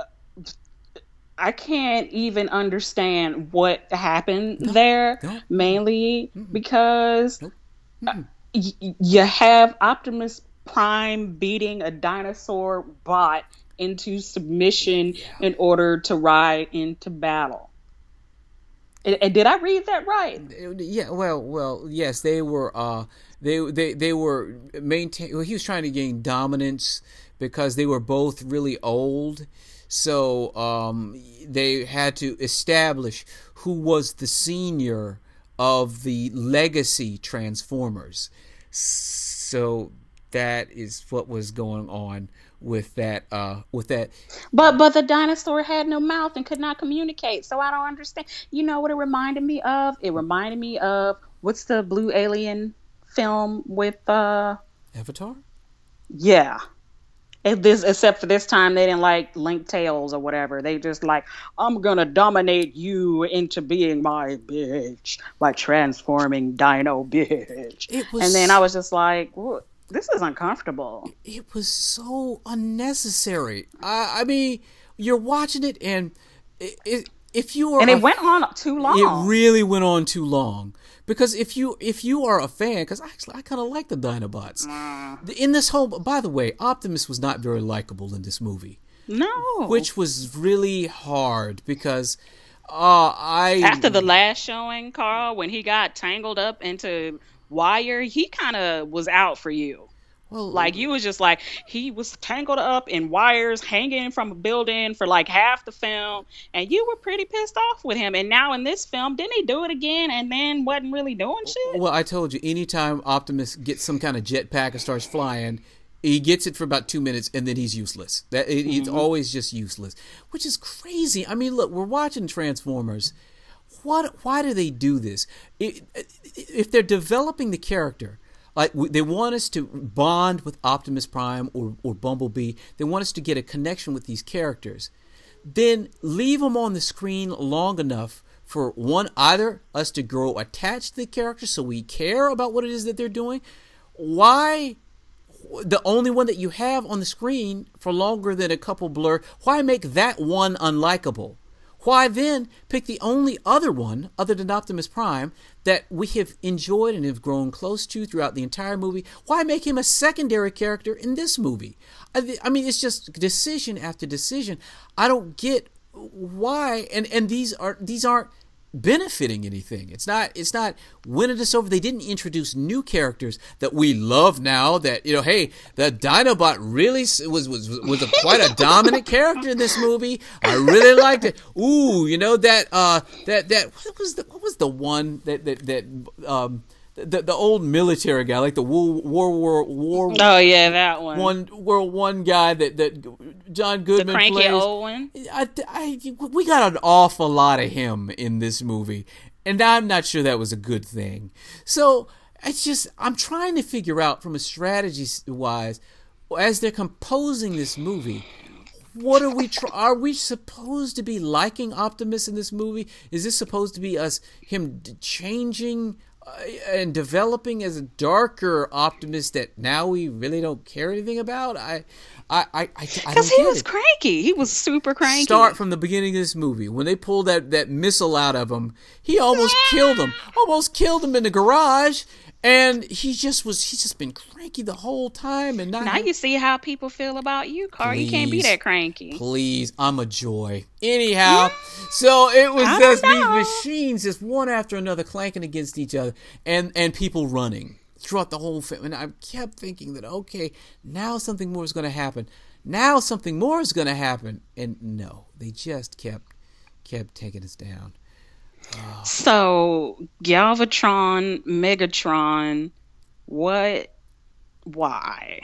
I can't even understand what happened no, there, no. mainly mm-mm. because. Nope. Mm-mm. You have Optimus Prime beating a dinosaur bot into submission yeah. in order to ride into battle. And did I read that right? Yeah. Well, well, yes. They were. Uh, they they they were maintain. Well, he was trying to gain dominance because they were both really old. So um, they had to establish who was the senior of the legacy Transformers. So that is what was going on with that uh with that but but the dinosaur had no mouth and could not communicate, so I don't understand. You know what it reminded me of? It reminded me of what's the blue alien film with uh Avatar? yeah. It, this except for this time they didn't like link tails or whatever. They just like, I'm gonna dominate you into being my bitch by transforming Dino bitch. It was, and then I was just like, this is uncomfortable. It was so unnecessary. I, I mean, you're watching it and it, it, if you are and it a, went on too long. It really went on too long. Because if you if you are a fan, because actually I kind of like the Dinobots. Mm. In this whole, by the way, Optimus was not very likable in this movie. No. Which was really hard because uh, I... After the last showing, Carl, when he got tangled up into wire, he kind of was out for you. Well, like you was just like, he was tangled up in wires hanging from a building for like half the film, and you were pretty pissed off with him. And now in this film, didn't he do it again and then wasn't really doing shit? Well, I told you, anytime Optimus gets some kind of jetpack and starts flying, he gets it for about two minutes and then he's useless. That it, mm-hmm. It's always just useless, which is crazy. I mean, look, we're watching Transformers. What? Why do they do this? It, if they're developing the character, like they want us to bond with Optimus Prime or, or Bumblebee, they want us to get a connection with these characters, then leave them on the screen long enough for one, either us to grow attached to the character so we care about what it is that they're doing. Why the only one that you have on the screen for longer than a couple blur, why make that one unlikable? Why then pick the only other one, other than Optimus Prime, that we have enjoyed and have grown close to throughout the entire movie? Why make him a secondary character in this movie? I, th- I mean, it's just decision after decision. I don't get why, and, and these are these aren't benefiting anything. It's not it's not winning us over. They didn't introduce new characters that we love now. That, you know, hey, the Dinobot really was was was a, quite a dominant character in this movie. I really liked it. Ooh, you know that uh that that what was the what was the one that that that um the the old military guy, like the War War War War. Oh yeah, that one. One World One guy that that John Goodman the cranky plays. old one. I, I, we got an awful lot of him in this movie, and I'm not sure that was a good thing. So it's just, I'm trying to figure out from a strategy wise, as they're composing this movie, what are we? Tr- are we supposed to be liking Optimus in this movie? Is this supposed to be us him changing uh, and developing as a darker Optimus that now we really don't care anything about? I. I, I, I, Because he was it. cranky. He was super cranky. Start from the beginning of this movie. When they pulled that, that missile out of him, he almost killed him. Almost killed him in the garage. And he just was, he's just been cranky the whole time. And not now you see how people feel about you, Carl. Please, you can't be that cranky. Please, I'm a joy. Anyhow, yeah. So it was I just these machines just one after another clanking against each other. And, and people running throughout the whole film, and I kept thinking that, okay, now something more is going to happen. Now something more is going to happen, and no, they just kept kept taking us down. Oh. So Galvatron, Megatron, what? Why?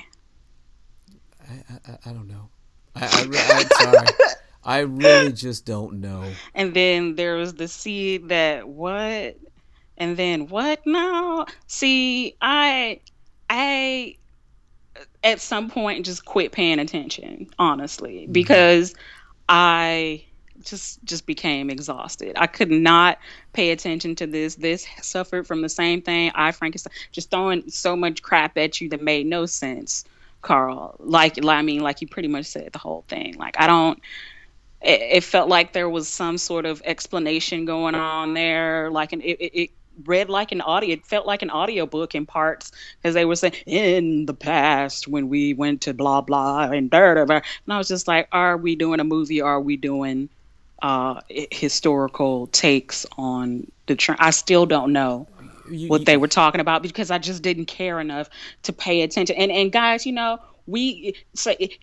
I I, I don't know. I, I I'm sorry. I really just don't know. And then there was the seed that what? And then what now? See, I, I, at some point just quit paying attention, honestly, mm-hmm. because I just just became exhausted. I could not pay attention to this. This suffered from the same thing. I, Frankenstein, just throwing so much crap at you that made no sense, Carl. Like, I mean, like you pretty much said the whole thing. Like, I don't. It, it felt like there was some sort of explanation going on there. Like, an it. it, it read like an audio it felt like an audiobook in parts, because they were saying in the past when we went to blah blah and da, da, da. And I was just like, are we doing a movie, or are we doing uh historical takes on the tra- I still don't know you, what you, they were talking about, because I just didn't care enough to pay attention. And and guys, you know, we say you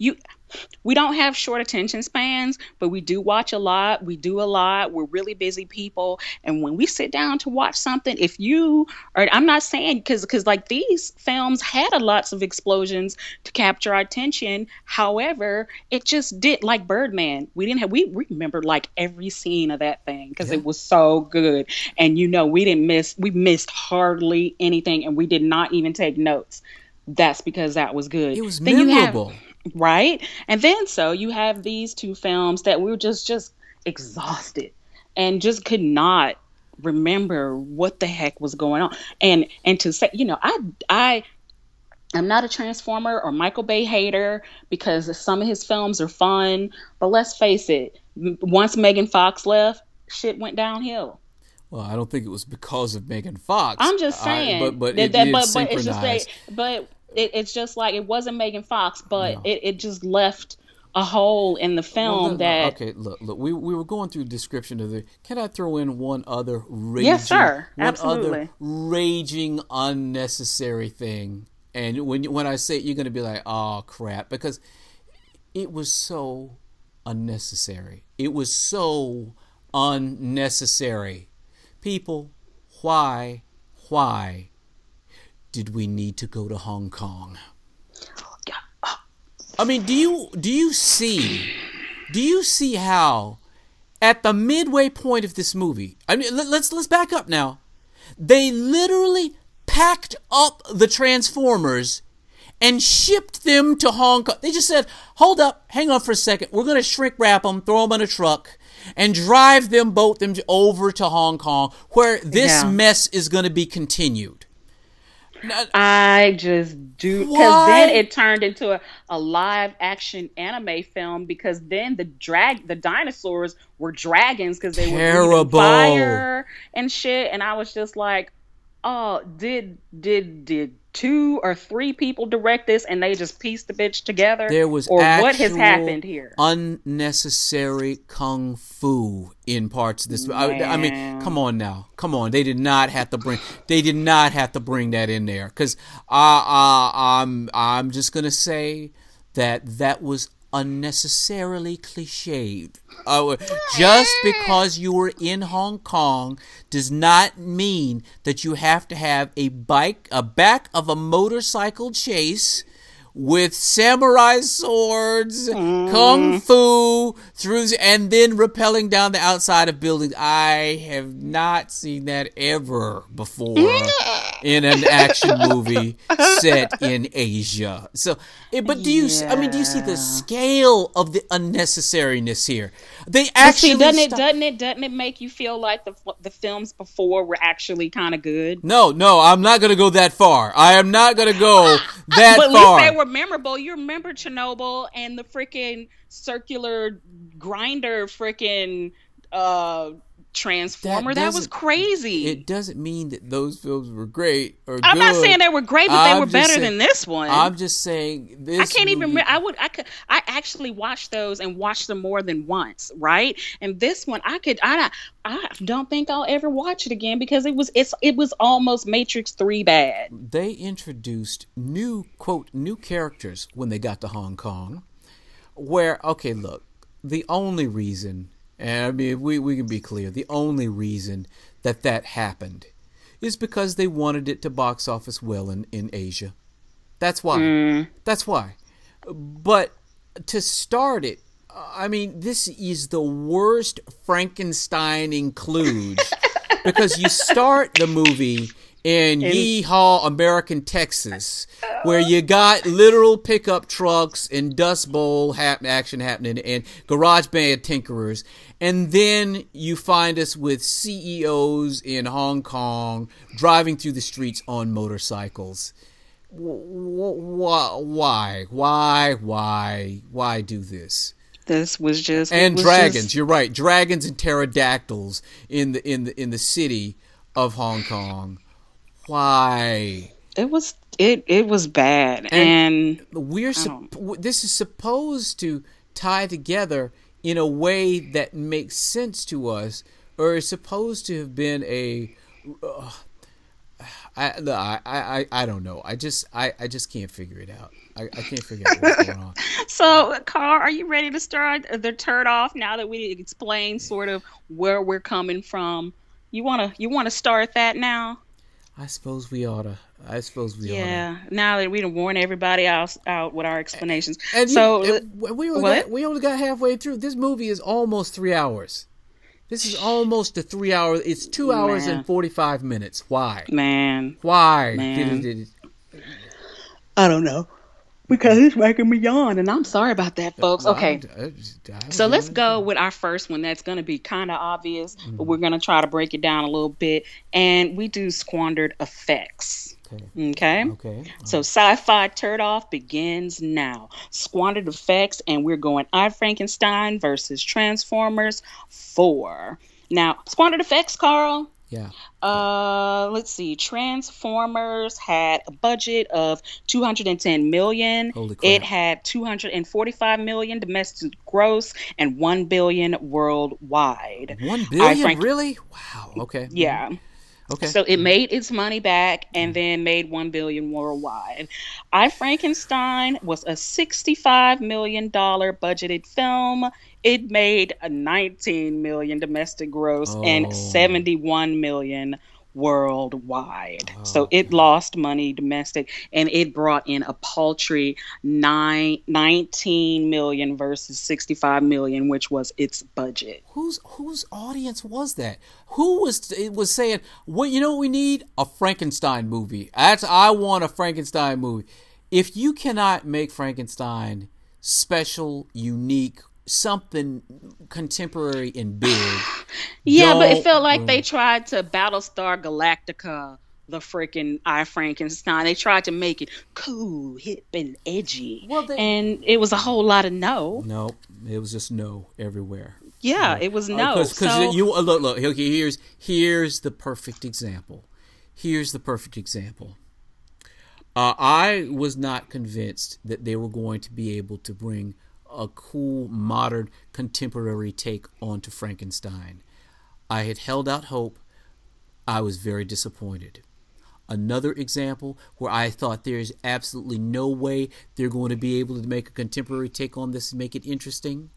we don't have short attention spans, but we do watch a lot. We do a lot. We're really busy people. And when we sit down to watch something, if you or I'm not saying because because like these films had a lots of explosions to capture our attention. However, it just did like Birdman. We didn't have we remembered like every scene of that thing because Yeah. it was so good. And you know, we didn't miss we missed hardly anything, and we did not even take notes. That's because that was good. It was Then you have memorable. right? And then so you have these two films that we were just just exhausted and just could not remember what the heck was going on. And and to say, you know, I I I'm not a Transformer or Michael Bay hater because some of his films are fun, but let's face it, m- once Megan Fox left, shit went downhill. Well, I don't think it was because of Megan Fox. I'm just I- saying but but that, it that- did but, but it's just synchronize. that, but it, it's just like it wasn't Megan Fox, but No. it, it just left a hole in the Well, film look, that okay, look, look. We we were going through the description of the. Can I throw in one other raging, Yes, sir. one Absolutely. other raging unnecessary thing? And when when I say it, you're going to be like, oh crap, because it was so unnecessary. It was so unnecessary. People, why, why did we need to go to Hong Kong? I mean, do you do you see do you see how at the midway point of this movie? I mean, let, let's let's back up now. They literally packed up the Transformers and shipped them to Hong Kong. They just said, "Hold up, hang on for a second. We're going to shrink wrap them, throw them in a truck, and drive them, boat them over to Hong Kong, where this Yeah. mess is going to be continued." Now, I just do because Why? then it turned into a, a live action anime film because then the drag the dinosaurs were dragons because they were Terrible. breathing fire and shit, and I was just like, oh, did did did two or three people direct this and they just pieced the bitch together? There was or what has actual happened here? unnecessary kung fu in parts of this. I, I mean, Man. come on now, come on. They did not have to bring. They did not have to bring that in there because uh, uh, I'm I'm just gonna say that that was unnecessarily cliched. Uh, just because you were in Hong Kong does not mean that you have to have a bike, a back of a motorcycle chase with samurai swords, kung fu through, and then rappelling down the outside of buildings. I have not seen that ever before in an action movie set in Asia. So, eh, but do you? I mean, do you see the Yeah. scale of the unnecessariness here? They But actually see, doesn't it stop- doesn't it doesn't it make you feel like the the films before were actually kind of good? No, no, I'm not going to go that far. I am not going to go that But at far. least they were memorable. You remember Chernobyl and the freaking circular grinder freaking uh, transformer? That, was doesn't- crazy. It doesn't mean that those films were great or I'm good. not saying they were great, but they I'm were just better saying- than this one. I'm just saying this. I can't even. movie- Remember, I would. I could. I actually watched those and watched them more than once, right? And this one, I could. I. I don't think I'll ever watch it again because it was. It's. It was almost Matrix three bad. They introduced new quote new characters when they got to Hong Kong. Where okay, look, the only reason, and I mean we we can be clear, the only reason that that happened is because they wanted it to box office well in in Asia. That's why. That's why. But to start it, I mean, this is the worst Frankenstein include because you start the movie in Yeehaw, American Texas, where you got literal pickup trucks and Dust Bowl hap- action happening and garage band tinkerers. And then you find us with C E Os in Hong Kong driving through the streets on motorcycles. Why, why, why, why, why do this? This was just. And it was dragons, just- you're right. Dragons and pterodactyls in the in the in the city of Hong Kong. Why? It was. It. It was bad, and, We're don't- supp- this is supposed to tie together in a way that makes sense to us, or is supposed to have been a. Uh, I, no, I, I, I don't know. I just, I, I just can't figure it out. I, I can't figure out what's going on. So, Carl, are you ready to start the turd off now that we explained sort of where we're coming from? You wanna, you wanna start that now? I suppose we oughta. I suppose we oughta. Yeah. Now that we done worn everybody else out with our explanations. And so you, and we only what? got, we only got halfway through. This movie is almost three hours. This is almost a three hour. It's two hours Man. and forty five minutes. Why? Man. Why? Man. Did it, did it, I don't know. Because it's making me yawn, and I'm sorry about that, folks. Okay. I- I- I- So let's go with our first one. That's going to be kind of obvious, but we're going to try to break it down a little bit. And we do squandered effects. Okay. Okay. Okay. So sci-fi turd off begins now. Squandered effects, and we're going I Frankenstein versus Transformers four. Now, squandered effects, Carl. Yeah. Uh, let's see. Transformers had a budget of two hundred ten million. Holy crap. It had two hundred forty-five million domestic gross and one billion worldwide. One I billion? Frank- Really? Wow. Okay. Yeah. Okay. So it made its money back and then made one billion worldwide. I Frankenstein was a sixty-five million dollars budgeted film. It made a nineteen million domestic gross Oh. and seventy-one million worldwide. Oh, So it lost money domestic, and it brought in a paltry nine, nineteen million versus sixty-five million, which was its budget. Whose whose audience was that? Who was it was saying, "What you know what we need? A Frankenstein movie. That's I want a Frankenstein movie." If you cannot make Frankenstein special, unique, something contemporary and big, Yeah, but it don't felt like bring- they tried to Battlestar Galactica the freaking I Frankenstein. They tried to make it cool, hip, and edgy. Well, they- and it was a whole lot of no. No, it was just no everywhere. Yeah, it was no. Because so, you uh, look look okay, here's here's the perfect example. Here's the perfect example. Uh, I was not convinced that they were going to be able to bring a cool, modern, contemporary take onto Frankenstein. I had held out hope. I was very disappointed. Another example where I thought there's absolutely no way they're going to be able to make a contemporary take on this and make it interesting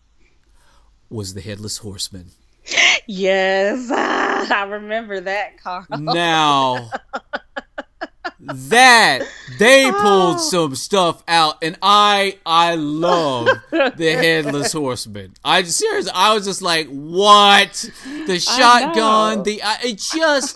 was The Headless Horseman. yes, ah, I remember that, Carl. Now, that they pulled Oh. some stuff out, and I I love The Headless Horseman. I just seriously, I was just like, what? The shotgun, know. the I, it just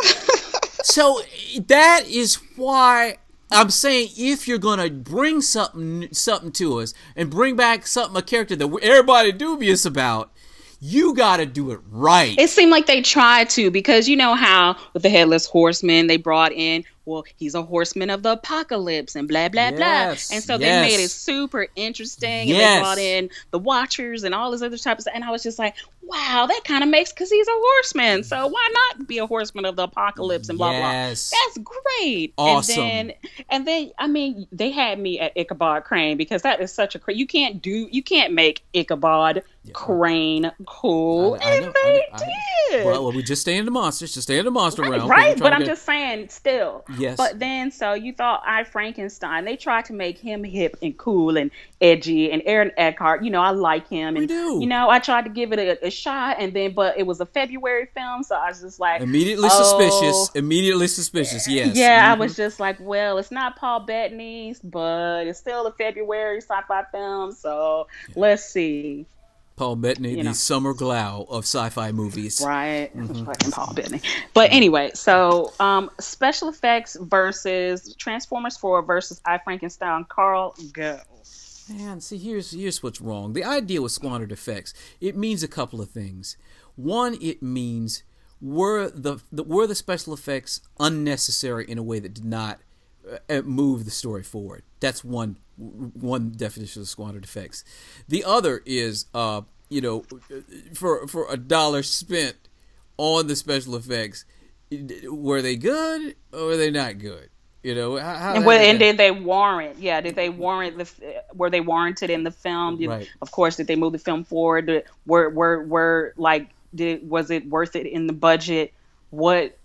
so that is why I'm saying if you're gonna bring something something to us and bring back something a character that everybody dubious about, you gotta do it right. It seemed like they tried to, because you know how with the Headless Horseman they brought in, well, he's a horseman of the apocalypse and blah blah Yes, blah, and so they yes. made it super interesting, and Yes. they brought in the Watchers and all this other type of stuff, and I was just like, wow, that kind of makes, because he's a horseman, so why not be a horseman of the apocalypse and blah Yes. blah. That's great. Awesome. And then, and then, I mean, they had me at Ichabod Crane, because that is such a cra- you can't do you can't make Ichabod Crane cool, I- I and know, they I know, I know. did. Well, well, we just stay in the monsters, just stay in the monster Right, realm. right, We're but trying I'm to- just saying, still. Yes. But then, so you thought I Frankenstein? They tried to make him hip and cool and edgy, and Aaron Eckhart. You know, I like him, and We do. you know, I tried to give it a, a shot, and then, but it was a February film, so I was just like, Immediately oh. suspicious. Immediately suspicious. Yes. Yeah, I Mhm. was just like, well, it's not Paul Bettany's, but it's still a February sci-fi film, so let's see. Paul Bettany, you the know. Summer Glau of sci-fi movies. Right, it was fucking Paul Bettany. But anyway, so um, special effects versus Transformers four versus I Frankenstein. Carl, go. Man, see, here's here's what's wrong. The idea with squandered effects, it means a couple of things. One, it means were the, the were the special effects unnecessary in a way that did not uh, move the story forward. That's one one definition of squandered effects. The other is, uh, you know, for for a dollar spent on the special effects, were they good or were they not good? You know, how, how And, what, did and that- did they warrant? Yeah, did they warrant the? Were they warranted in the film? Did, Right. Of course, did they move the film forward? Did, were were were like? Did was it worth it in the budget? What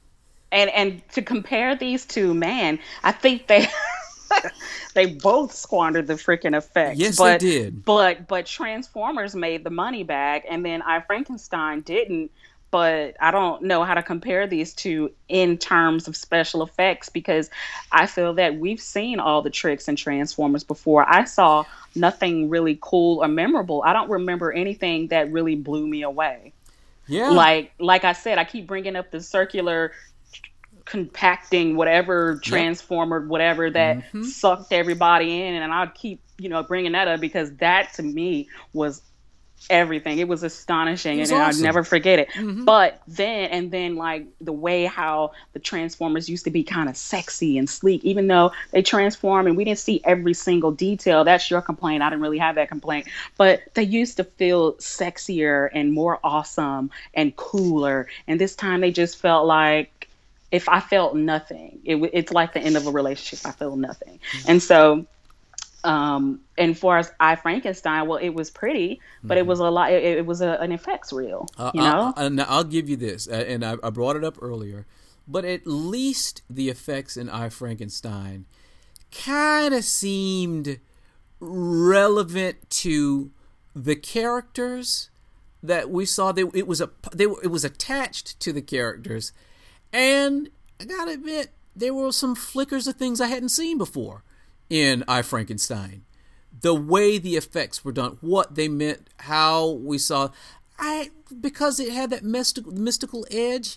and and to compare these two, man, I think they they both squandered the freaking effects. Yes, but, they did. But but Transformers made the money back, and then I Frankenstein didn't. But I don't know how to compare these two in terms of special effects, because I feel that we've seen all the tricks in Transformers before. I saw nothing really cool or memorable. I don't remember anything that really blew me away. Yeah. Like like I said, I keep bringing up the circular compacting whatever transformer, yep. whatever that mm-hmm. sucked everybody in, and I'll keep you know bringing that up because that to me was everything. It was astonishing, it was and awesome. I'd never forget it. Mm-hmm. But then, and then like the way how the Transformers used to be kind of sexy and sleek, even though they transform and we didn't see every single detail. That's your complaint. I didn't really have that complaint, but they used to feel sexier and more awesome and cooler. And this time they just felt like, if I felt nothing, it, it's like the end of a relationship. I felt nothing. Mm-hmm. And so, Um, and for as I Frankenstein, well, it was pretty, but it was a lot. It, it was a, an effects reel, uh, you know. I, and I'll give you this, and I, I brought it up earlier, but at least the effects in I Frankenstein kind of seemed relevant to the characters that we saw. They, it was a they it was attached to the characters, and I gotta admit there were some flickers of things I hadn't seen before in I Frankenstein. The way the effects were done, what they meant, how we saw, I because it had that mystical mystical edge.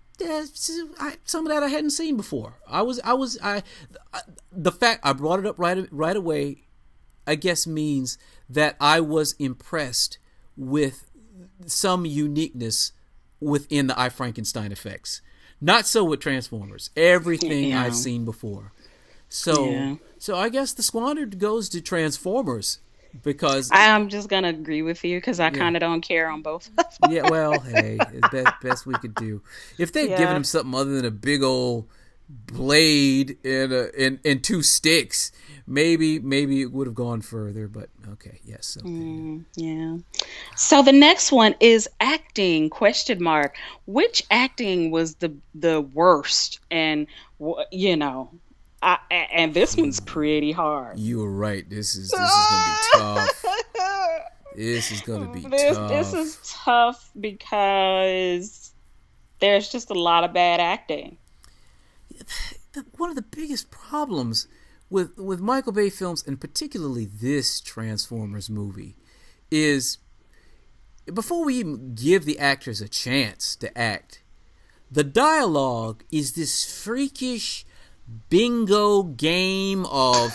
I, some of that I hadn't seen before. I was I was I the fact I brought it up right right away, I guess means that I was impressed with some uniqueness within the I Frankenstein effects. Not so with Transformers. Everything yeah. I've seen before. So. Yeah. So I guess the squandered goes to Transformers because I'm just gonna agree with you because I yeah. kind of don't care on both. Yeah, well, hey, it's best best we could do. If they'd yeah. given him something other than a big old blade and a, and and two sticks, maybe maybe it would have gone further. But okay, yes, okay. Mm, yeah. So the next one is acting question mark. Which acting was the the worst? And you know. I, and this one's pretty hard. You were right. This is this is gonna be tough. This is gonna be this, tough. This is tough because there's just a lot of bad acting. One of the biggest problems with with Michael Bay films, and particularly this Transformers movie, is before we even give the actors a chance to act, the dialogue is this freakish bingo game of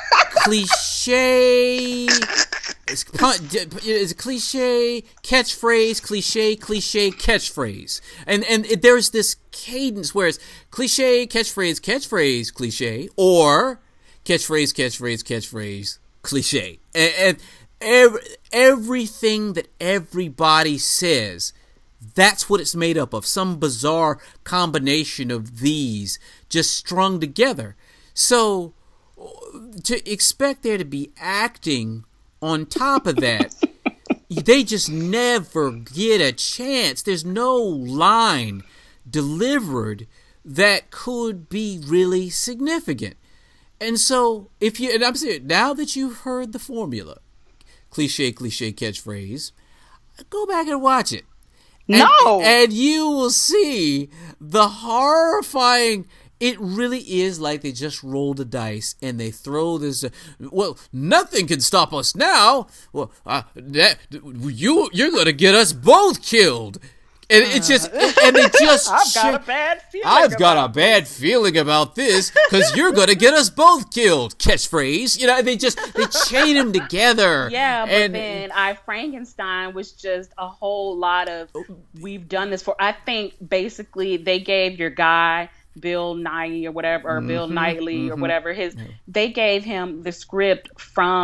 cliche, it's, it's cliche catchphrase, cliche, cliche catchphrase, and and it, there's this cadence where it's cliche, catchphrase, catchphrase, cliche, or catchphrase, catchphrase, catchphrase, cliche, and, and every, everything that everybody says. That's what it's made up of. Some bizarre combination of these just strung together. So to expect there to be acting on top of that, they just never get a chance. There's no line delivered that could be really significant. And so if you, and I'm saying, now that you've heard the formula, cliche, cliche, catchphrase, go back and watch it. And, no! And you will see the horrifying... It really is like they just rolled the dice and they throw this... Uh, well, nothing can stop us now. Well, uh, that, you, you're going to get us both killed. And it's just... And they just... I've got a bad feeling I've got a bad feeling about this because you're going to get us both killed. Catchphrase. You know, they just... They chain them together. Yeah, but and, then I Frankenstein was just a whole lot of... We've done this for... I think basically they gave your guy... Bill Nighy or whatever, or mm-hmm, Bill Knightley mm-hmm. or whatever. His, yeah. They gave him the script from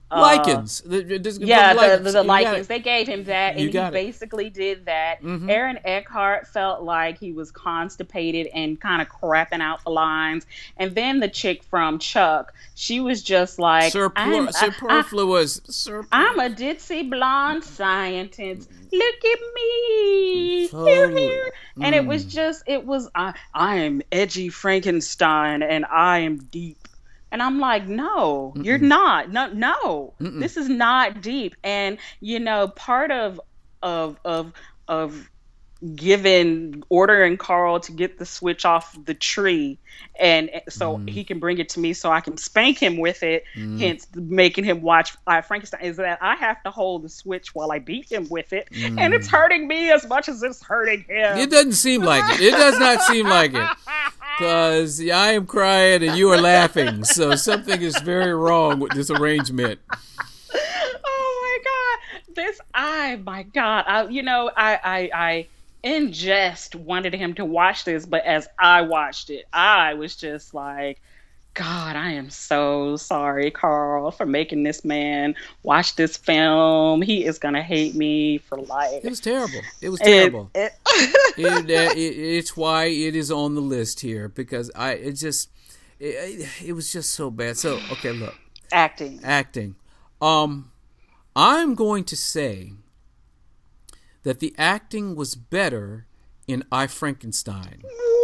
Uh, lichens. The, the, yeah, the, the, the, the You got lichens. it. They gave him that, and You he got it. basically did that. Mhm. Aaron Eckhart felt like he was constipated and kind of crapping out the lines. And then the chick from Chuck, she was just like, I'm, Surplu- I, I, superfluous. Surplu- I'm a ditzy blonde scientist. Look at me. Here, Totally. here. And it was Mm. just, it was, I, I am edgy Frankenstein and I am deep. And I'm like, no, Mm-mm. you're not. No, no, Mm-mm. this is not deep. And you know, part of of of of giving ordering Carl to get the switch off the tree, and so Mm. he can bring it to me, so I can spank him with it. Mm. Hence, making him watch uh, Frankenstein is that I have to hold the switch while I beat him with it, Mm. and it's hurting me as much as it's hurting him. It doesn't seem like it. It does not seem like it. Because I am crying and you are laughing. So something is very wrong with this arrangement. Oh my god, this I my god, I you know I I I in jest wanted him to watch this, but as I watched it, I was just like, God, I am so sorry, Carl, for making this man watch this film. He is gonna hate me for life. It was terrible. It was It- terrible. it- it, uh, it, it's why it is on the list here because I it just it, it was just so bad. So okay, look, acting. acting. Um, I'm going to say that the acting was better in I, Frankenstein.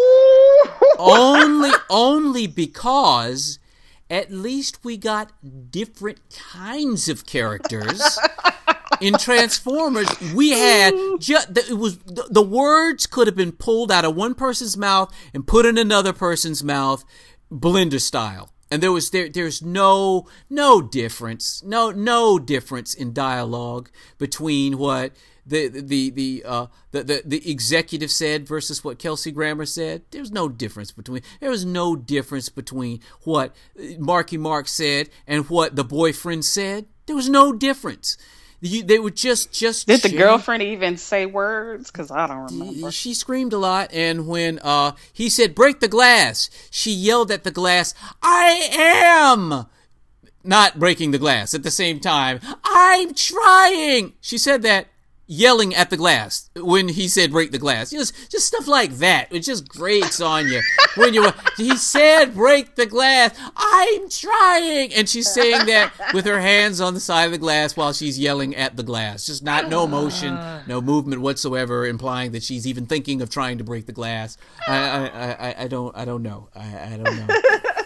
only only because at least we got different kinds of characters. In Transformers, we had just it was the, the words could have been pulled out of one person's mouth and put in another person's mouth, blender style, and there was there there's no no difference, no no difference in dialogue between what the the the uh the, the the executive said versus what Kelsey Grammer said. There's no difference between there was no difference between what Marky Mark said and what the boyfriend said. There was no difference. You, they were just, just. Did the change. girlfriend even say words? Because I don't remember. She screamed a lot, and when uh, he said, break the glass, she yelled at the glass, I am not breaking the glass at the same time. I'm trying. She said that yelling at the glass when he said break the glass. Just, just stuff like that. It just grates on you. When you he said break the glass, I'm trying. And she's saying that with her hands on the side of the glass while she's yelling at the glass. Just not no motion, no movement whatsoever, implying that she's even thinking of trying to break the glass. I I, I, I don't I don't know. I, I don't know.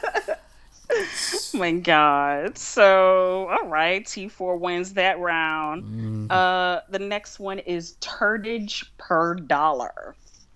Oh my god. So, all right, T four wins that round. Mm-hmm. Uh, the next one is turdage per dollar.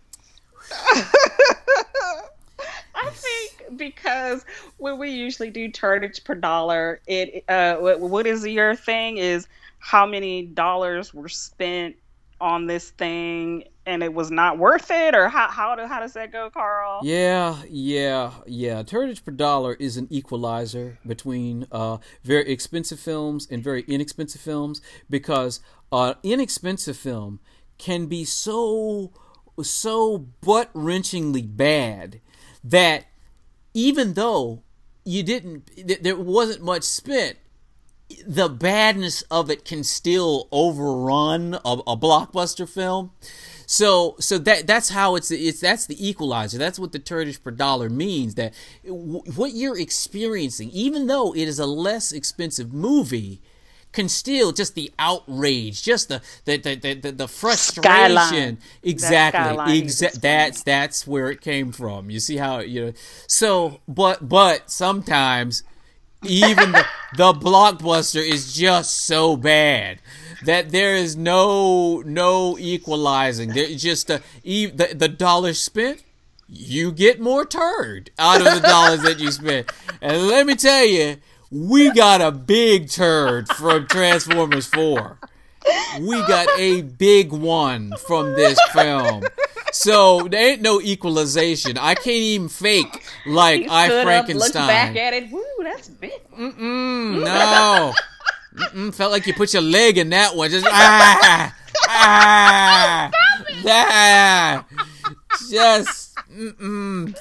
I think because when we usually do turdage per dollar, it uh, what, what is your thing is how many dollars were spent on this thing and it was not worth it, or how how, do, how does that go, Carl? Yeah, yeah, yeah. Turdage per dollar is an equalizer between uh, very expensive films and very inexpensive films because uh, inexpensive film can be so so butt-wrenchingly bad that even though you didn't, there wasn't much spent, the badness of it can still overrun a, a blockbuster film. So, so that that's how it's it's that's the equalizer. That's what the turdage per dollar means. That w- what you're experiencing, even though it is a less expensive movie, can still just the outrage, just the the the the, the, the frustration. Skyline. Exactly. That skyline Exa- that's that's where it came from. You see how you know. So, but but sometimes even the, the blockbuster is just so bad that there is no no equalizing. There's just a, the the dollars spent, you get more turd out of the dollars that you spent. And let me tell you, we got a big turd from Transformers four. We got a big one from this film. So there ain't no equalization. I can't even fake like He I stood Frankenstein. Up, looked back at it. Woo, that's big. Mm-mm, no. Mm-mm, felt like you put your leg in that one. Just ah, ah, ah. Just mm-mm.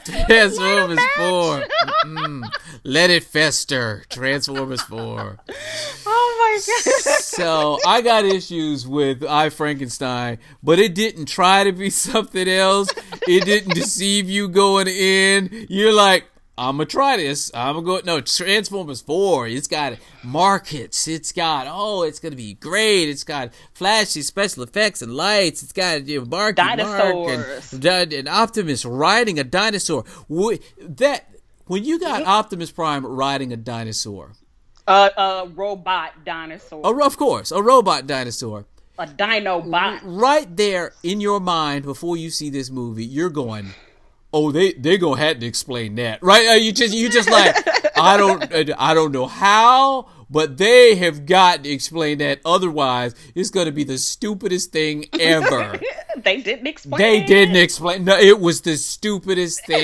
Transformers four. Mm-mm. Let it fester. Transformers four. my God. So I got issues with I, Frankenstein, but it didn't try to be something else. It didn't deceive you going in. You're like, I'm going to try this. I'm going to go. No, Transformers four. It's got markets. It's got, oh, it's going to be great. It's got flashy special effects and lights. It's got, you know, Marky dinosaurs. Mark and, and Optimus riding a dinosaur. That, when you got Optimus Prime riding a dinosaur. Uh, a robot dinosaur. A, of course, a robot dinosaur. A Dinobot. Right there in your mind before you see this movie, you're going, oh, they they gonna have to explain that, right? Uh, you just you just like, I don't I don't know how, but they have got to explain that. Otherwise, it's gonna be the stupidest thing ever. They didn't explain. They didn't explain. No, it was the stupidest thing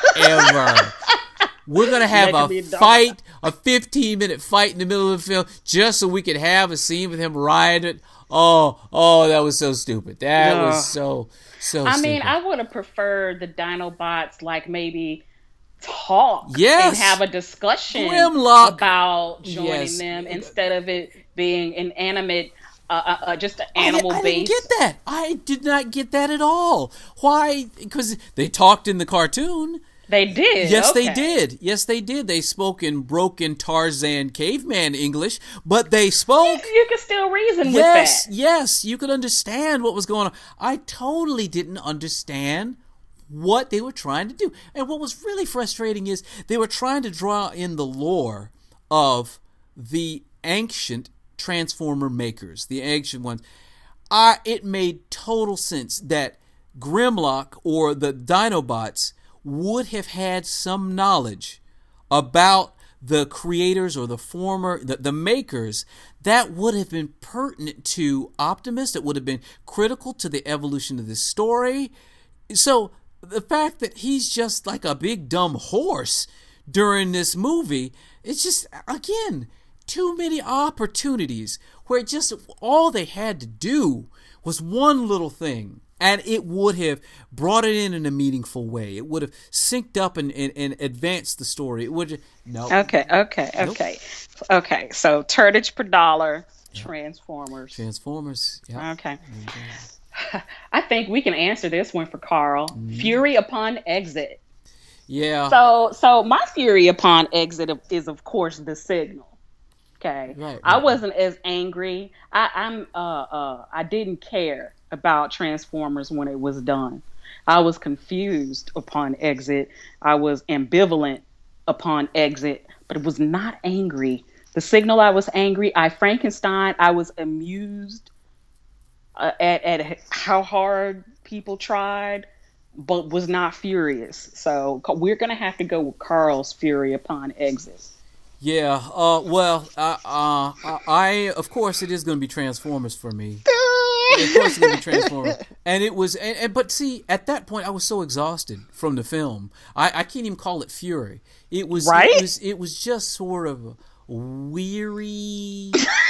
ever. We're going to have a fight, a fifteen-minute fight in the middle of the film just so we could have a scene with him riding. Oh, oh, that was so stupid. That no. was so, so I stupid. mean, I would have preferred the Dinobots, like, maybe talk yes. and have a discussion Grimlock. About joining yes. them instead of it being inanimate, uh, uh, uh, just an animal-based. I, I didn't get that. I did not get that at all. Why? Because they talked in the cartoon. They did. Yes, okay. they did. Yes, they did. They spoke in broken Tarzan caveman English, but they spoke. You could still reason yes, with that. Yes, you could understand what was going on. I totally didn't understand what they were trying to do. And what was really frustrating is they were trying to draw in the lore of the ancient Transformer makers, the ancient ones. I, it made total sense that Grimlock or the Dinobots would have had some knowledge about the creators or the former, the, the makers, that would have been pertinent to Optimus, that would have been critical to the evolution of this story. So the fact that he's just like a big dumb horse during this movie, it's just, again, too many opportunities where just all they had to do was one little thing. And it would have brought it in in a meaningful way. It would have synced up and, and, and advanced the story. It would no. Okay, okay, nope. okay, okay. So Turtage per dollar, Transformers. Transformers. Yep. Okay. Mm-hmm. I think we can answer this one for Carl. Mm-hmm. Fury upon exit. Yeah. So so my fury upon exit is of course the signal. Okay. Right, right. I wasn't as angry. I, I'm uh uh I didn't care about Transformers when it was done. I was confused upon exit. I was ambivalent upon exit, but it was not angry. The signal, I was angry. I Frankenstein, I was amused uh, at, at how hard people tried, but was not furious. So we're going to have to go with Carl's fury upon exit. Yeah, uh, well, uh, uh, I, of course, it is going to be Transformers for me. Of course it's going to be Transformers. And it was, and, and, but see, at that point, I was so exhausted from the film. I, I can't even call it fury. It was, right? it was, it was just sort of weary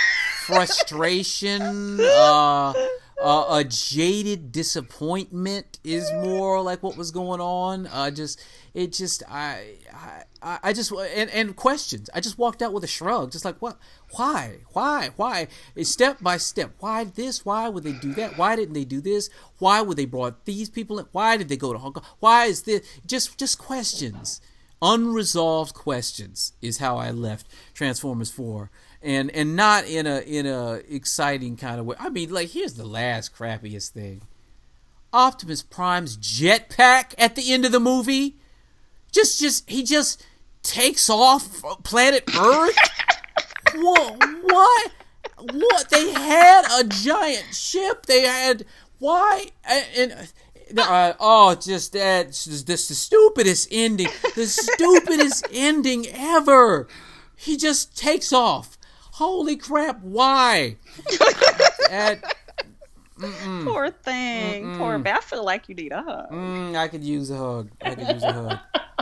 frustration, uh, uh, a jaded disappointment is more like what was going on. Uh, just, it just, I, I, I just, and, and questions. I just walked out with a shrug, just like, what, why, why, why? It's step by step. Why this? Why would they do that? Why didn't they do this? Why would they brought these people in? Why did they go to Hong Kong? Why is this? Just, just questions. Unresolved questions is how I left Transformers four. And and not in a in a exciting kind of way. I mean, like, here's the last crappiest thing. Optimus Prime's jetpack at the end of the movie. Just just he just takes off planet Earth. What what what? They had a giant ship. They had why and. Uh, oh, just that. Just this the stupidest ending. The stupidest ending ever. He just takes off. Holy crap! Why? At, Poor thing. Mm-mm. Poor baby. I feel like you need a hug. Mm, I could use a hug. I could use a hug.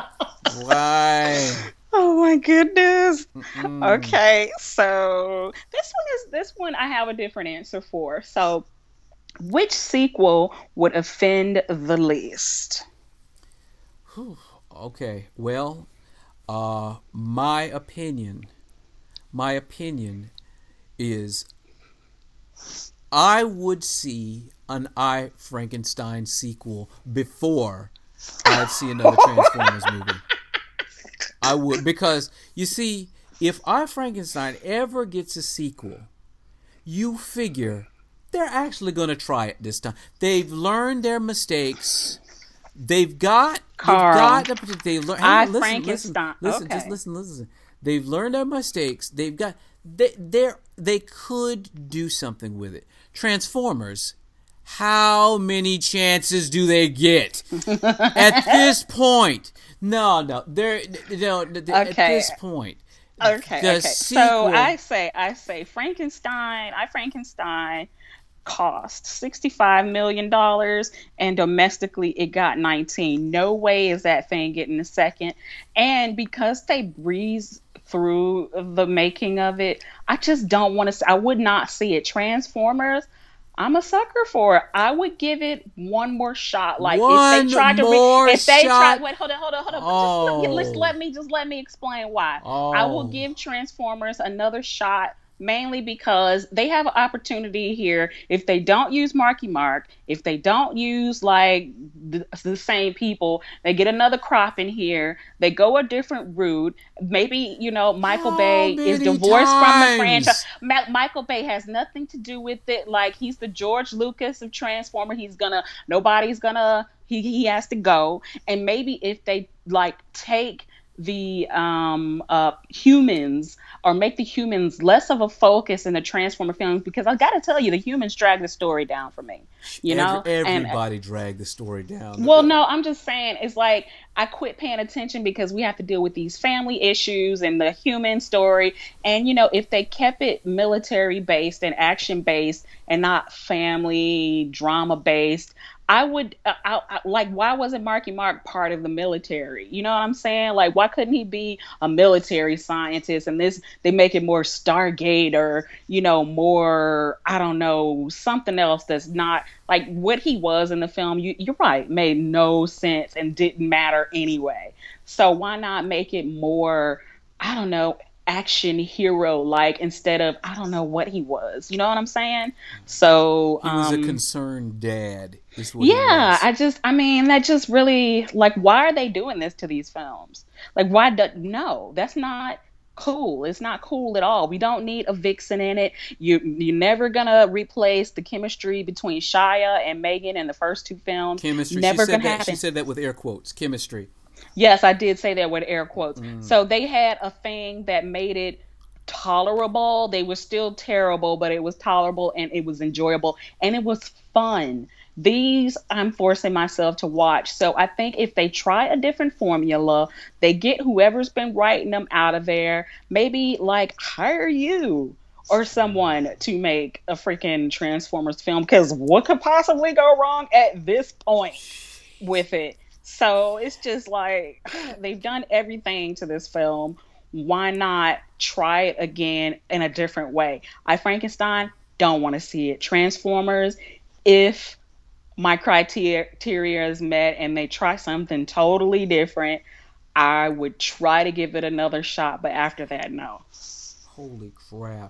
Why? Oh my goodness. Mm-mm. Okay, so this one is this one I have a different answer for. So. Which sequel would offend the least? Whew. Okay, well, uh, my opinion, my opinion is I would see an I, Frankenstein sequel before I'd see another Transformers movie. I would, because, you see, if I, Frankenstein ever gets a sequel, you figure they're actually going to try it this time. They've learned their mistakes. They've got, Carl, they've got, they learn. I, listen, Frankenstein. Listen, listen, okay. just listen, listen. They've learned their mistakes. They've got, they, they're, they could do something with it. Transformers, how many chances do they get at this point? No, no, they're no. Okay. At this point, okay, okay. Sequel, so I say, I say, Frankenstein. I Frankenstein cost sixty-five million dollars, and domestically it got nineteen. No way is that thing getting a second. And because they breeze through the making of it, I just don't want to. I would not see it. Transformers, I'm a sucker for it. I would give it one more shot. Like one if they tried to, more re- if they shot. tried, wait, hold on, hold on, hold on. Oh. Just, let, let me just let me explain why. Oh. I will give Transformers another shot. Mainly because they have an opportunity here. If they don't use Marky Mark, if they don't use like the, the same people, they get another crop in here. They go a different route. Maybe, you know, Michael How Bay is divorced times? from the franchise. Ma- Michael Bay has nothing to do with it. Like, he's the George Lucas of Transformer. He's gonna, nobody's gonna, he, he has to go. And maybe if they like take the um uh humans, or make the humans less of a focus in the Transformer films, because I gotta tell you, the humans drag the story down for me, you know. Every, everybody and, dragged the story down. Well, no, I'm just saying, it's like I quit paying attention because we have to deal with these family issues and the human story. And you know, if they kept it military based and action based and not family drama based, I would, uh, I, I, like, why wasn't Marky Mark part of the military? You know what I'm saying? Like, why couldn't he be a military scientist? And this, they make it more Stargate, or, you know, more, I don't know, something else that's not, like, what he was in the film, you, you're right, made no sense and didn't matter anyway. So why not make it more, I don't know, action hero like, instead of, I don't know what he was, you know what I'm saying? So he was um, a concerned dad, is what yeah, I just, I mean, that just really, like, why are they doing this to these films? Like, why do, no, that's not cool. It's not cool at all. We don't need a vixen in it. You, you're never gonna replace the chemistry between Shia and Megan in the first two films. Chemistry, never she said gonna that, happen. she said that with air quotes, chemistry. Yes, I did say that with air quotes. Mm. So they had a thing that made it tolerable. They were still terrible, but it was tolerable and it was enjoyable and it was fun. These I'm forcing myself to watch. So I think if they try a different formula, they get whoever's been writing them out of there, maybe like hire you or someone to make a freaking Transformers film, because what could possibly go wrong at this point with it? So it's just like, they've done everything to this film. Why not try it again in a different way? I, Frankenstein, don't want to see it. Transformers, if my criteria is met and they try something totally different, I would try to give it another shot. But after that, no. Holy crap.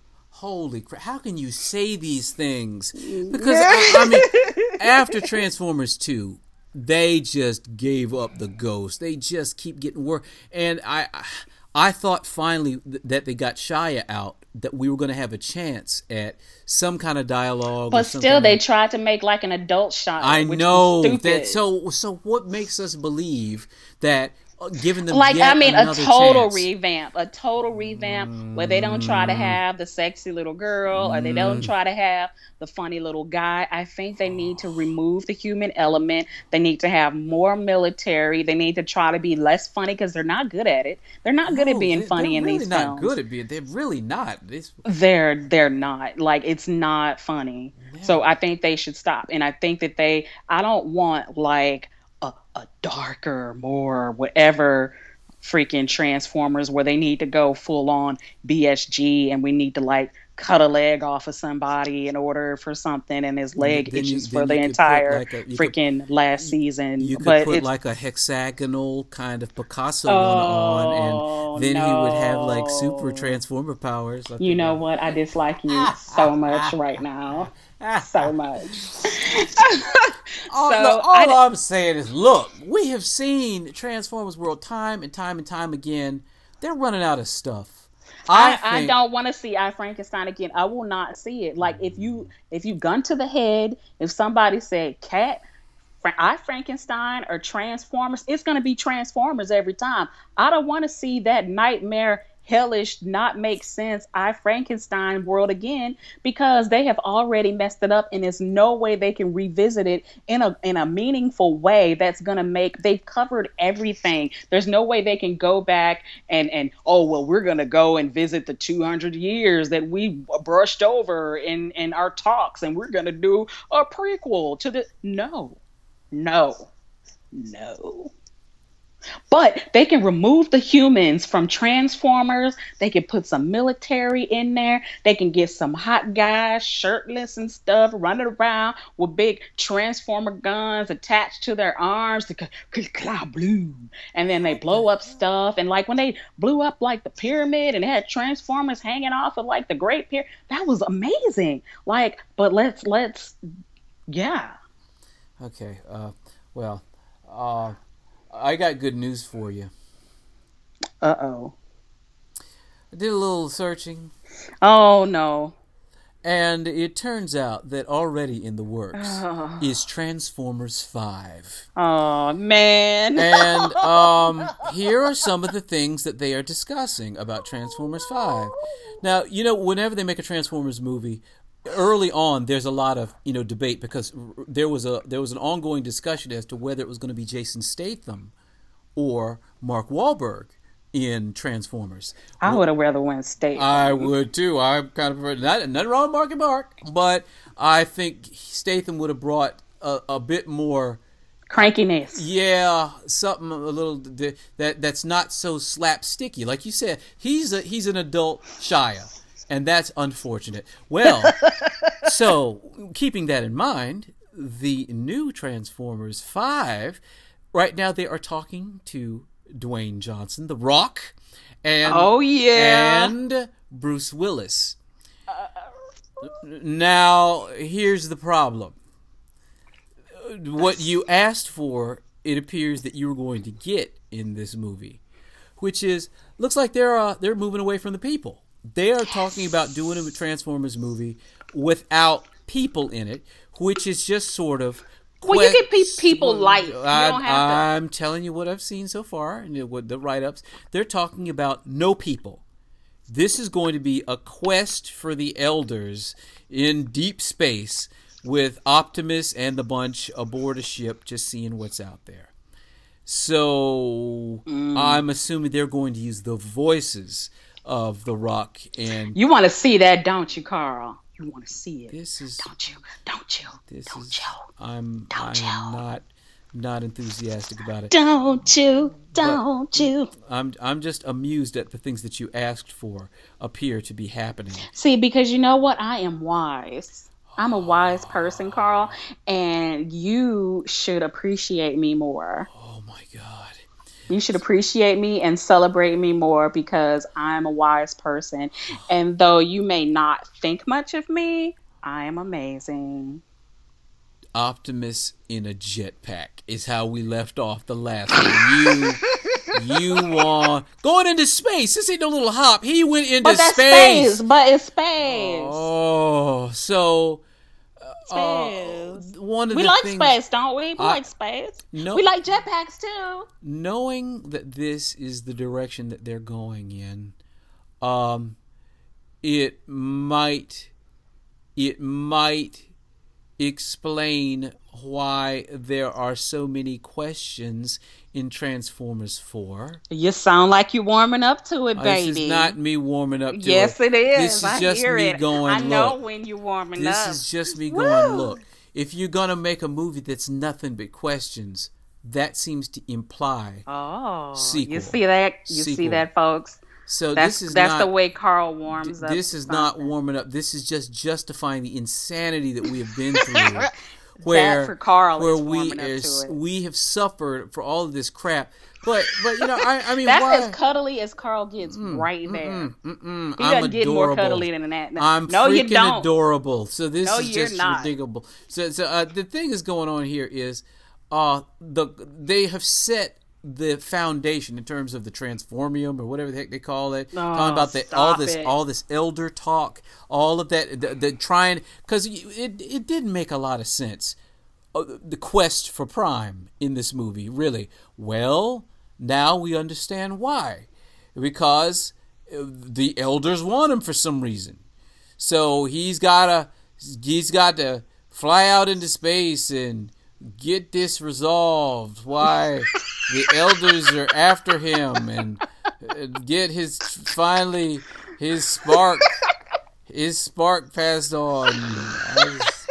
Holy crap. How can you say these things? Because, I, I mean, after Transformers two, they just gave up the ghost. They just keep getting worse. And I I thought finally th- that they got Shia out, that we were going to have a chance at some kind of dialogue. But still, they of, tried to make like an adult Shia. I which know. Was stupid. that. So, so what makes us believe that uh, giving them like yet I mean a total chance. revamp, a total revamp mm. where they don't try to have the sexy little girl or they don't try to have the funny little guy. I think they need to remove the human element. They need to have more military. They need to try to be less funny because they're not good at it. They're not good no, at being they, funny in really these not films. Good at being. They're really not. It's... They're they're not. Like, it's not funny. Yeah. So I think they should stop. And I think that they. I don't want like a, a darker, more whatever freaking Transformers where they need to go full on B S G and we need to like cut a leg off of somebody in order for something, and his leg Then you itches then for the you could put entire like a you could freaking last season. you could But put it's like a hexagonal kind of Picasso one on, oh and then he would have like super no. transformer powers. Like You the- know what? I dislike you so much right now. So much. All, So, look, all I- I'm saying is, look, we have seen Transformers World time and time and time again. They're running out of stuff. I, I, think, I don't want to see I Frankenstein again. I will not see it. Like if you if you gun to the head, if somebody said cat, Fra- I Frankenstein or Transformers, it's gonna be Transformers every time. I don't want to see that nightmare, hellish, not make sense I Frankenstein world again because they have already messed it up and there's no way they can revisit it in a in a meaningful way that's gonna make they've covered everything. There's no way they can go back and and oh well we're gonna go and visit the two hundred years that we brushed over in in our talks and we're gonna do a prequel to the no no no. But they can remove the humans from Transformers. They can put some military in there. They can get some hot guys shirtless and stuff running around with big Transformer guns attached to their arms. Cloud blue. And then they blow up stuff. And like when they blew up like the pyramid and they had Transformers hanging off of like the Great Pyramid, that was amazing. Like, but let's, let's, yeah. Okay. Uh, well, uh, I got good news for you. Uh-oh. I did a little searching, Oh, no. and it turns out that already in the works Oh, is Transformers five. oh man. And um, here are some of the things that they are discussing about Transformers five. Now, you know, whenever they make a Transformers movie, early on there's a lot of, you know, debate because there was a there was an ongoing discussion as to whether it was going to be Jason Statham or Mark Wahlberg in Transformers. I would have rather went state. I would too. I'm kind of not nothing wrong with Mark and Mark, but I think Statham would have brought a, a bit more, Crankiness. yeah, something a little that that that's not so slapsticky. Like you said, he's a he's an adult Shia. And that's unfortunate. Well, so keeping that in mind, the new Transformers five, right now they are talking to Dwayne Johnson, The Rock, and Oh yeah. and Bruce Willis. Now, here's the problem. What you asked for, it appears that you were going to get in this movie, which is looks like they're uh, they're moving away from the people. They are talking about doing a Transformers movie without people in it, which is just sort of. Well, you get pe- people light. You I, don't have to. I'm telling you what I've seen so far, and what the write-ups. They're talking about no people. This is going to be a quest for the elders in deep space with Optimus and the bunch aboard a ship, just seeing what's out there. So Mm. I'm assuming they're going to use the voices of The Rock and You want to see that, don't you, Carl? You want to see it, this is don't you? Don't you? this don't is you? I'm Don't I am you? not not enthusiastic about it. Don't you? Don't you? I'm I'm just amused at the things that you asked for appear to be happening. See, because you know what? I am wise. I'm a wise person, Carl, and you should appreciate me more. Oh my God. You should appreciate me and celebrate me more because I'm a wise person. And though you may not think much of me, I am amazing. Optimus in a jetpack is how we left off the last one. You, you want going into space? This ain't no little hop. He went into But that's space. space. But it's space. Oh, so uh, Space. one of We the like things, space, don't we? We I- like space. No, We like jetpacks too. knowing that this is the direction that they're going in, um, it might, it might explain why there are so many questions in Transformers four. You sound like you're warming up to it, Uh, baby. This is not me warming up to Yes, it. it is. This is I just hear me it. going, I know look. when you're warming This up. is just me Woo! going, look, if you're going to make a movie that's nothing but questions, that seems to imply Oh, Sequel. you see that? You see Sequel. that, folks? So that's, this is that's not, the way Carl warms up. This is something. not warming up. This is just justifying the insanity that we have been through. Where, that for Carl where is we warming up is, to it. we have suffered for all of this crap. But but you know I, I mean that's why? as cuddly as Carl gets mm, right there. Mm, mm, mm, he I'm doesn't adorable. get more cuddly than that. No, I'm no, freaking you don't. adorable. So this no, is you're just not. ridiculous. So so uh, the thing is going on here is uh the they have set the foundation in terms of the transformium or whatever the heck they call it. Oh, talking about the, all this it. all this elder talk, all of that, the, the trying because it it didn't make a lot of sense. Uh, the quest for Prime in this movie, really. Well, now we understand why, because the elders want him for some reason. So he's gotta he's got to fly out into space and get this resolved. Why the elders are after him and get his finally his spark his spark passed on. Was,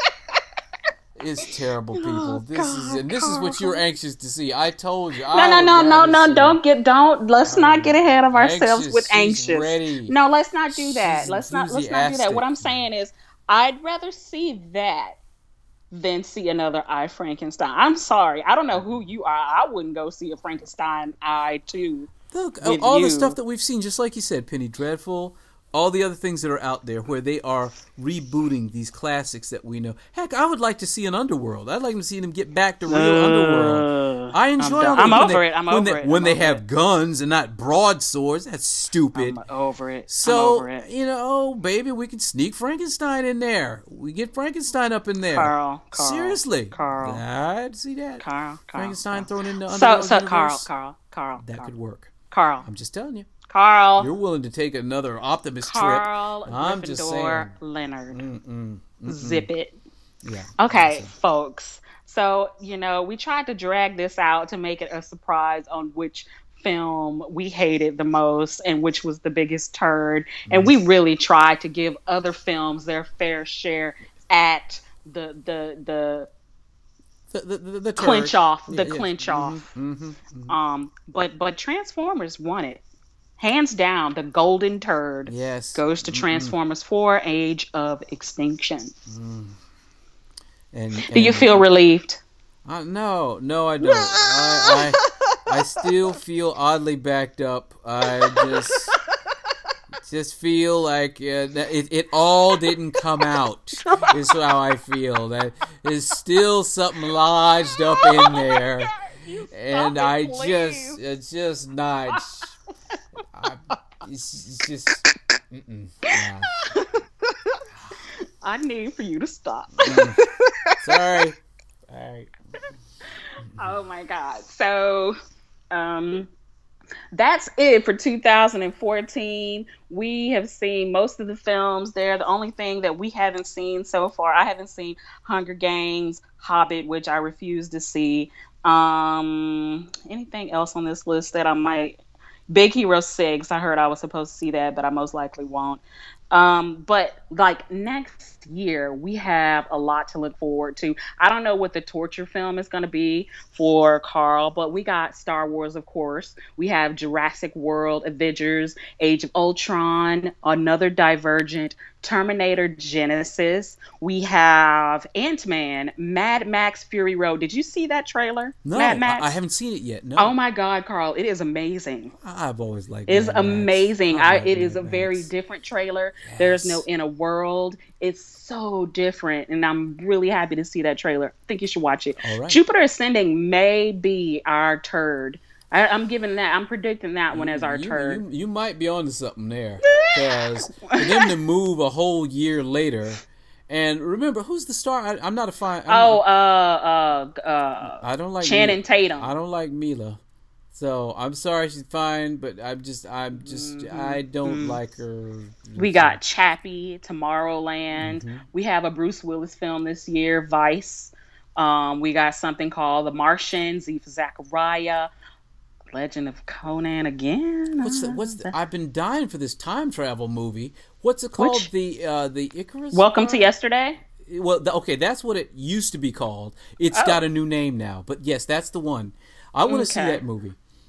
it's terrible, people. Oh, this God, is and this Carl. is what you're anxious to see. I told you. No, no, no, no, no! Don't get, don't. Let's not get ahead of ourselves anxious, with she's anxious. ready. No, let's not do that. She's let's not. Let's not do that. What I'm saying is, I'd rather see that than see another I, Frankenstein. I'm sorry. I don't know who you are. I wouldn't go see a Frankenstein I too. Look, all you. the stuff that we've seen, just like you said, Penny Dreadful, all the other things that are out there where they are rebooting these classics that we know. Heck, I would like to see an Underworld. I'd like to see them get back to real uh, Underworld. I enjoy I'm, it. I'm over they, it. I'm when over they, it. When I'm they over have it. guns and not broadswords. That's stupid. I'm over it. So, I'm over it. you know, oh, baby, we can sneak Frankenstein in there. We get Frankenstein up in there. Carl, Carl Seriously. Carl. I'd see that. Carl, Carl Frankenstein Carl. thrown in the So, Underworld so universe. Carl, Carl, Carl. That Carl. could work. Carl. I'm just telling you. Carl. You're willing to take another Optimus Carl trip. I'm Gryffindor just saying. Leonard. Mm-mm, mm-mm. Zip it. Yeah. Okay, folks. So, you know, we tried to drag this out to make it a surprise on which film we hated the most and which was the biggest turd. And we really tried to give other films their fair share at the the the The, the, the, the clinch turd. off, Yeah, the yeah. clinch Mhm, off. mhm, mhm. Um, but but Transformers won it. Hands down, the golden turd Yes. goes to Transformers four, Age of Extinction. And, Do you and- feel relieved? Uh, no, no, I don't. I, I, I still feel oddly backed up. I just, just feel like uh, that it, it all didn't come out. Is how I feel. That there's still something lodged up in there, and I just, it's just not. I, it's, it's just, mm-mm, nah. I need for you to stop. Sorry. All right. Oh my God. So, um, that's it for two thousand fourteen. We have seen most of the films there. The only thing that we haven't seen so far, I haven't seen Hunger Games, Hobbit, which I refuse to see. Um, anything else on this list that I might... Big Hero six, I heard I was supposed to see that, but I most likely won't. Um, but like next year, we have a lot to look forward to. I don't know what the torture film is going to be for Carl, but we got Star Wars, of course. We have Jurassic World, Avengers, Age of Ultron, another Divergent, Terminator Genesis. We have Ant-Man, Mad Max Fury Road. Did you see that trailer? No, Mad Max? I, I haven't seen it yet. No. Oh my God, Carl, it is amazing. I've always liked It's Mad Max. amazing. I I, like it is Mad a very Max. different trailer. Yes. There's no inner world. It's so different, and I'm really happy to see that trailer. I think you should watch it. All right. Jupiter Ascending may be our turd. I, I'm giving that. I'm predicting that one as our you, turd. You, you might be onto something there, because for them to move a whole year later, and remember who's the star? I, I'm not a fan. I'm oh, not- uh, uh, uh, I don't like Channing Mila. Tatum. I don't like Mila, so I'm sorry she's fine, but I'm just, I'm just, Mm-hmm. I don't like her. We got Chappie, Tomorrowland. Mm-hmm. We have a Bruce Willis film this year, Vice. Um, we got something called The Martians, Eva Zachariah, Legend of Conan again. What's the, what's the, I've been dying for this time travel movie. What's it called? Which- The uh, the Icarus. Welcome to uh, Yesterday. Well, th- okay, that's what it used to be called. It's Oh. got a new name now, but yes, that's the one. I want to see Okay. that movie.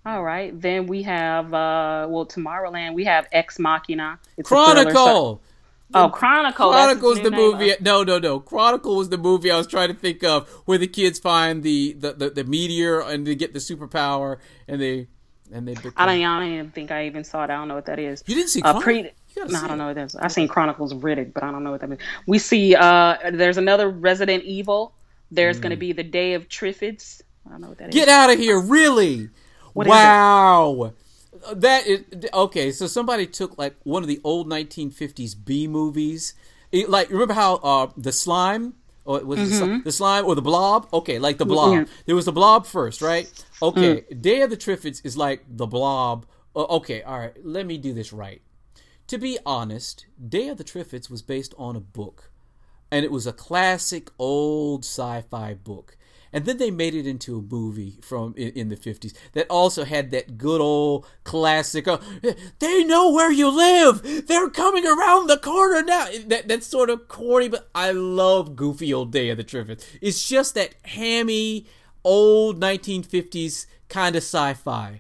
All right. Then we have uh well Tomorrowland. We have Ex Machina. It's a thriller. So, Chronicle. oh, Chronicle. Chronicle's That's its the new movie. name. No, no, no. Chronicle was the movie I was trying to think of, where the kids find the the, the, the meteor and they get the superpower, and they and they. Become... I don't. I don't even think I even saw it. I don't know what that is. You didn't see uh, Chronicle? pre. You gotta No, see I don't it. know what that is. I seen Chronicles of Riddick, but I don't know what that is. We see. Uh, there's another Resident Evil. There's going to be the Day of Triffids. I don't know what that is. Get out of here! Really? What is wow. That is okay. So somebody took like one of the old nineteen fifties B movies. It, like, remember how uh, the slime, or was it Mm-hmm. the slime or the blob? Okay, like the blob. Yeah. There was the blob first, right? Okay, Mm. Day of the Triffids is like the blob. Uh, okay, all right. Let me do this right. To be honest, Day of the Triffids was based on a book, and it was a classic old sci-fi book. And then they made it into a movie from in, in the fifties that also had that good old classic. Uh, they know where you live. They're coming around the corner now. That that's sort of corny, but I love goofy old Day of the Triffids. It's just that hammy old nineteen fifties kind of sci-fi.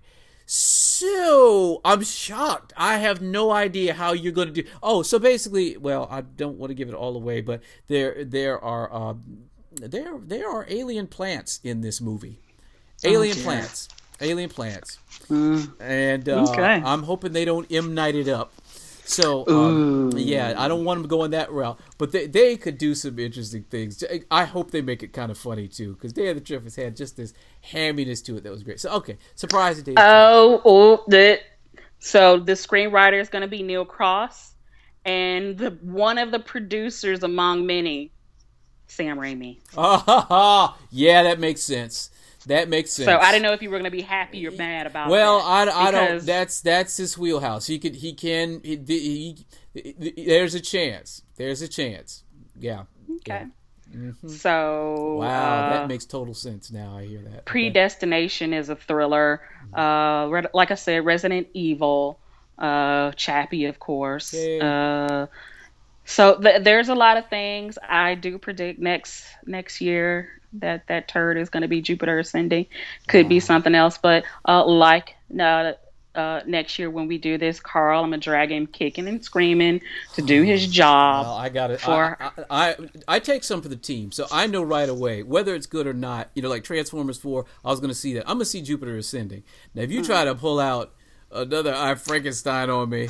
So I'm shocked. I have no idea how you're going to do. Oh, so basically, well, I don't want to give it all away, but there there are. Uh, There, there are alien plants in this movie. Alien Oh, plants, alien plants, Mm. and uh, Okay. I'm hoping they don't M Night it up. So, um, yeah, I don't want them going that route, but they they could do some interesting things. I hope they make it kind of funny too, because Day of the Triffids had just this hamminess to it that was great. So, okay, surprise at Day of the Oh, oh, that. So the screenwriter is going to be Neil Cross, and the one of the producers among many, Sam Raimi. Oh, yeah, that makes sense. That makes sense. So I didn't know if you were going to be happy or mad about Well, that. I, I don't. because- That's that's his wheelhouse. He could. He can. He, he, he, there's a chance. There's a chance. Yeah. Okay. Yeah. Mhm. So Wow, uh, that makes total sense now. I hear that. Okay. Predestination is a thriller. Uh, re- like I said, Resident Evil, uh, Chappie, of course. Okay. Uh, so th- there's a lot of things. I do predict next next year that that turd is going to be Jupiter Ascending. Could be something else, but uh, like uh, uh, next year when we do this, Carl, I'm gonna drag him kicking and screaming to do his job. Well, I got it. For- I, I, I I take some for the team, so I know right away whether it's good or not. You know, like Transformers four, I was going to see that. I'm going to see Jupiter Ascending. Now, if you Mm. try to pull out another I Frankenstein on me,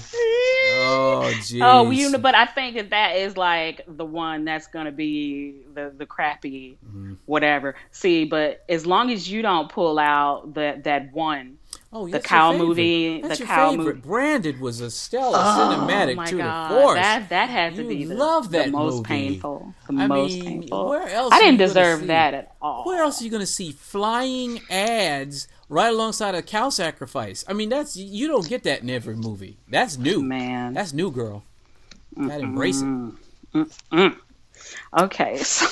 oh jeez. Oh, you know, but I think that that is like the one that's gonna be the the crappy, Mm-hmm. whatever. See, but as long as you don't pull out that that one, Oh, the that's cow your favorite. movie, That's the your cow favorite. movie. Branded was a stellar Oh cinematic my tour god, de force. that that had to You be the, love that the most movie. painful, the I most mean, painful. where else I are didn't you gonna deserve see- that at all. Where else are you going to see flying ads right alongside a cow sacrifice? I mean, that's you don't get that in every movie. That's new, Man. That's new, girl. Gotta embrace it. Mm. Okay, so.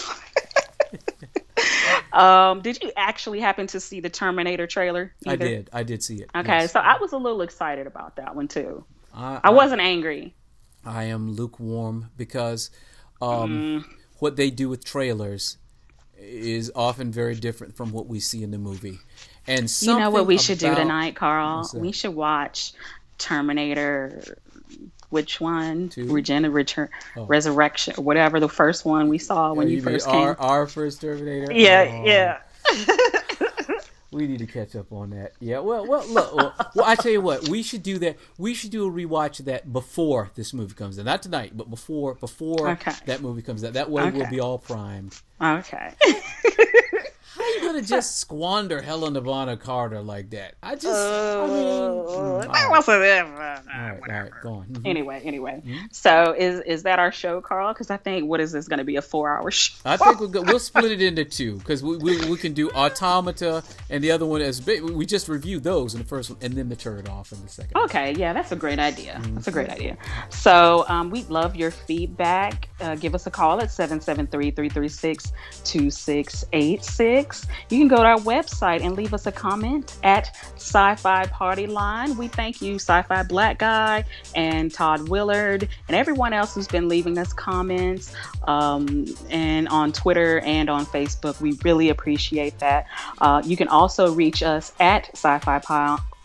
um, did you actually happen to see the Terminator trailer? I either? did. I did see it. Okay, yes. so I was a little excited about that one too. I, I wasn't angry. I am lukewarm because um, what they do with trailers is often very different from what we see in the movie. And You know what we should do about- tonight, Carl? What's that? We should watch Terminator. Which one? Two? Regena- Return, Oh. Resurrection, whatever the first one we saw when Oh, you, you mean first came. our, our first Terminator? yeah, Oh, yeah. We need to catch up on that. Yeah, well, well, look, well, well, I tell you what, we should do that. We should do a rewatch of that before this movie comes in. Not tonight, but before before Okay. that movie comes out. That way we'll Okay. be all primed. Okay. How are you gonna just squander Helena Bonham Carter like that? I just, I mean, Uh, mm, that all right, wasn't it. all right, all right, go on. Mhm. Anyway, anyway. Mm-hmm. So is is that our show, Carl? Because I think what is this going to be a four hour show? I think we'll, go, we'll split it into two because we, we we can do Automata and the other one as big. We just reviewed those in the first one and then the turn off in the second. Okay, yeah, that's a great idea. That's a great idea. So um, we'd love your feedback. Uh, give us a call at seven seven three, three three six, two six eight six. You can go to our website and leave us a comment at Sci-Fi Party Line. We thank you, Sci-Fi Black Guy and Todd Willard and everyone else who's been leaving us comments um, and on Twitter and on Facebook. We really appreciate that. Uh, you can also reach us at Sci-Fi Pile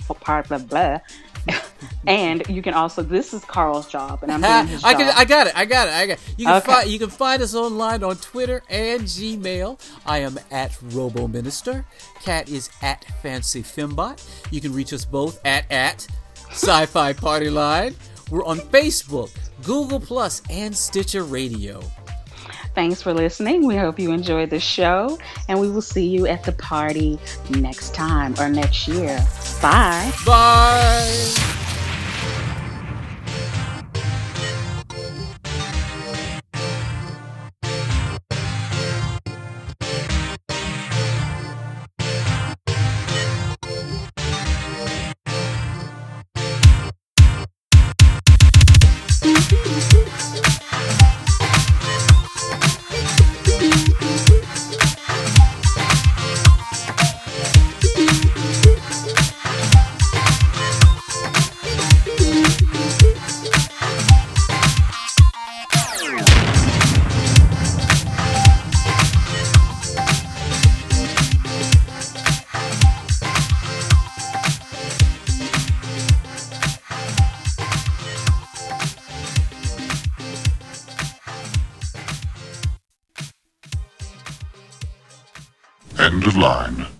part blah blah. And you can also, this is Carl's job, and I'm doing his I job. can, I got it. I got it. I got it. You can Okay. find you can find us online on Twitter and Gmail. I am at RoboMinister. Kat is at Fancy Fembot. You can reach us both at at Sci-Fi Party Line. We're on Facebook, Google Plus, and Stitcher Radio. Thanks for listening. We hope you enjoyed the show, and we will see you at the party next time or next year. Bye. Bye. End of line.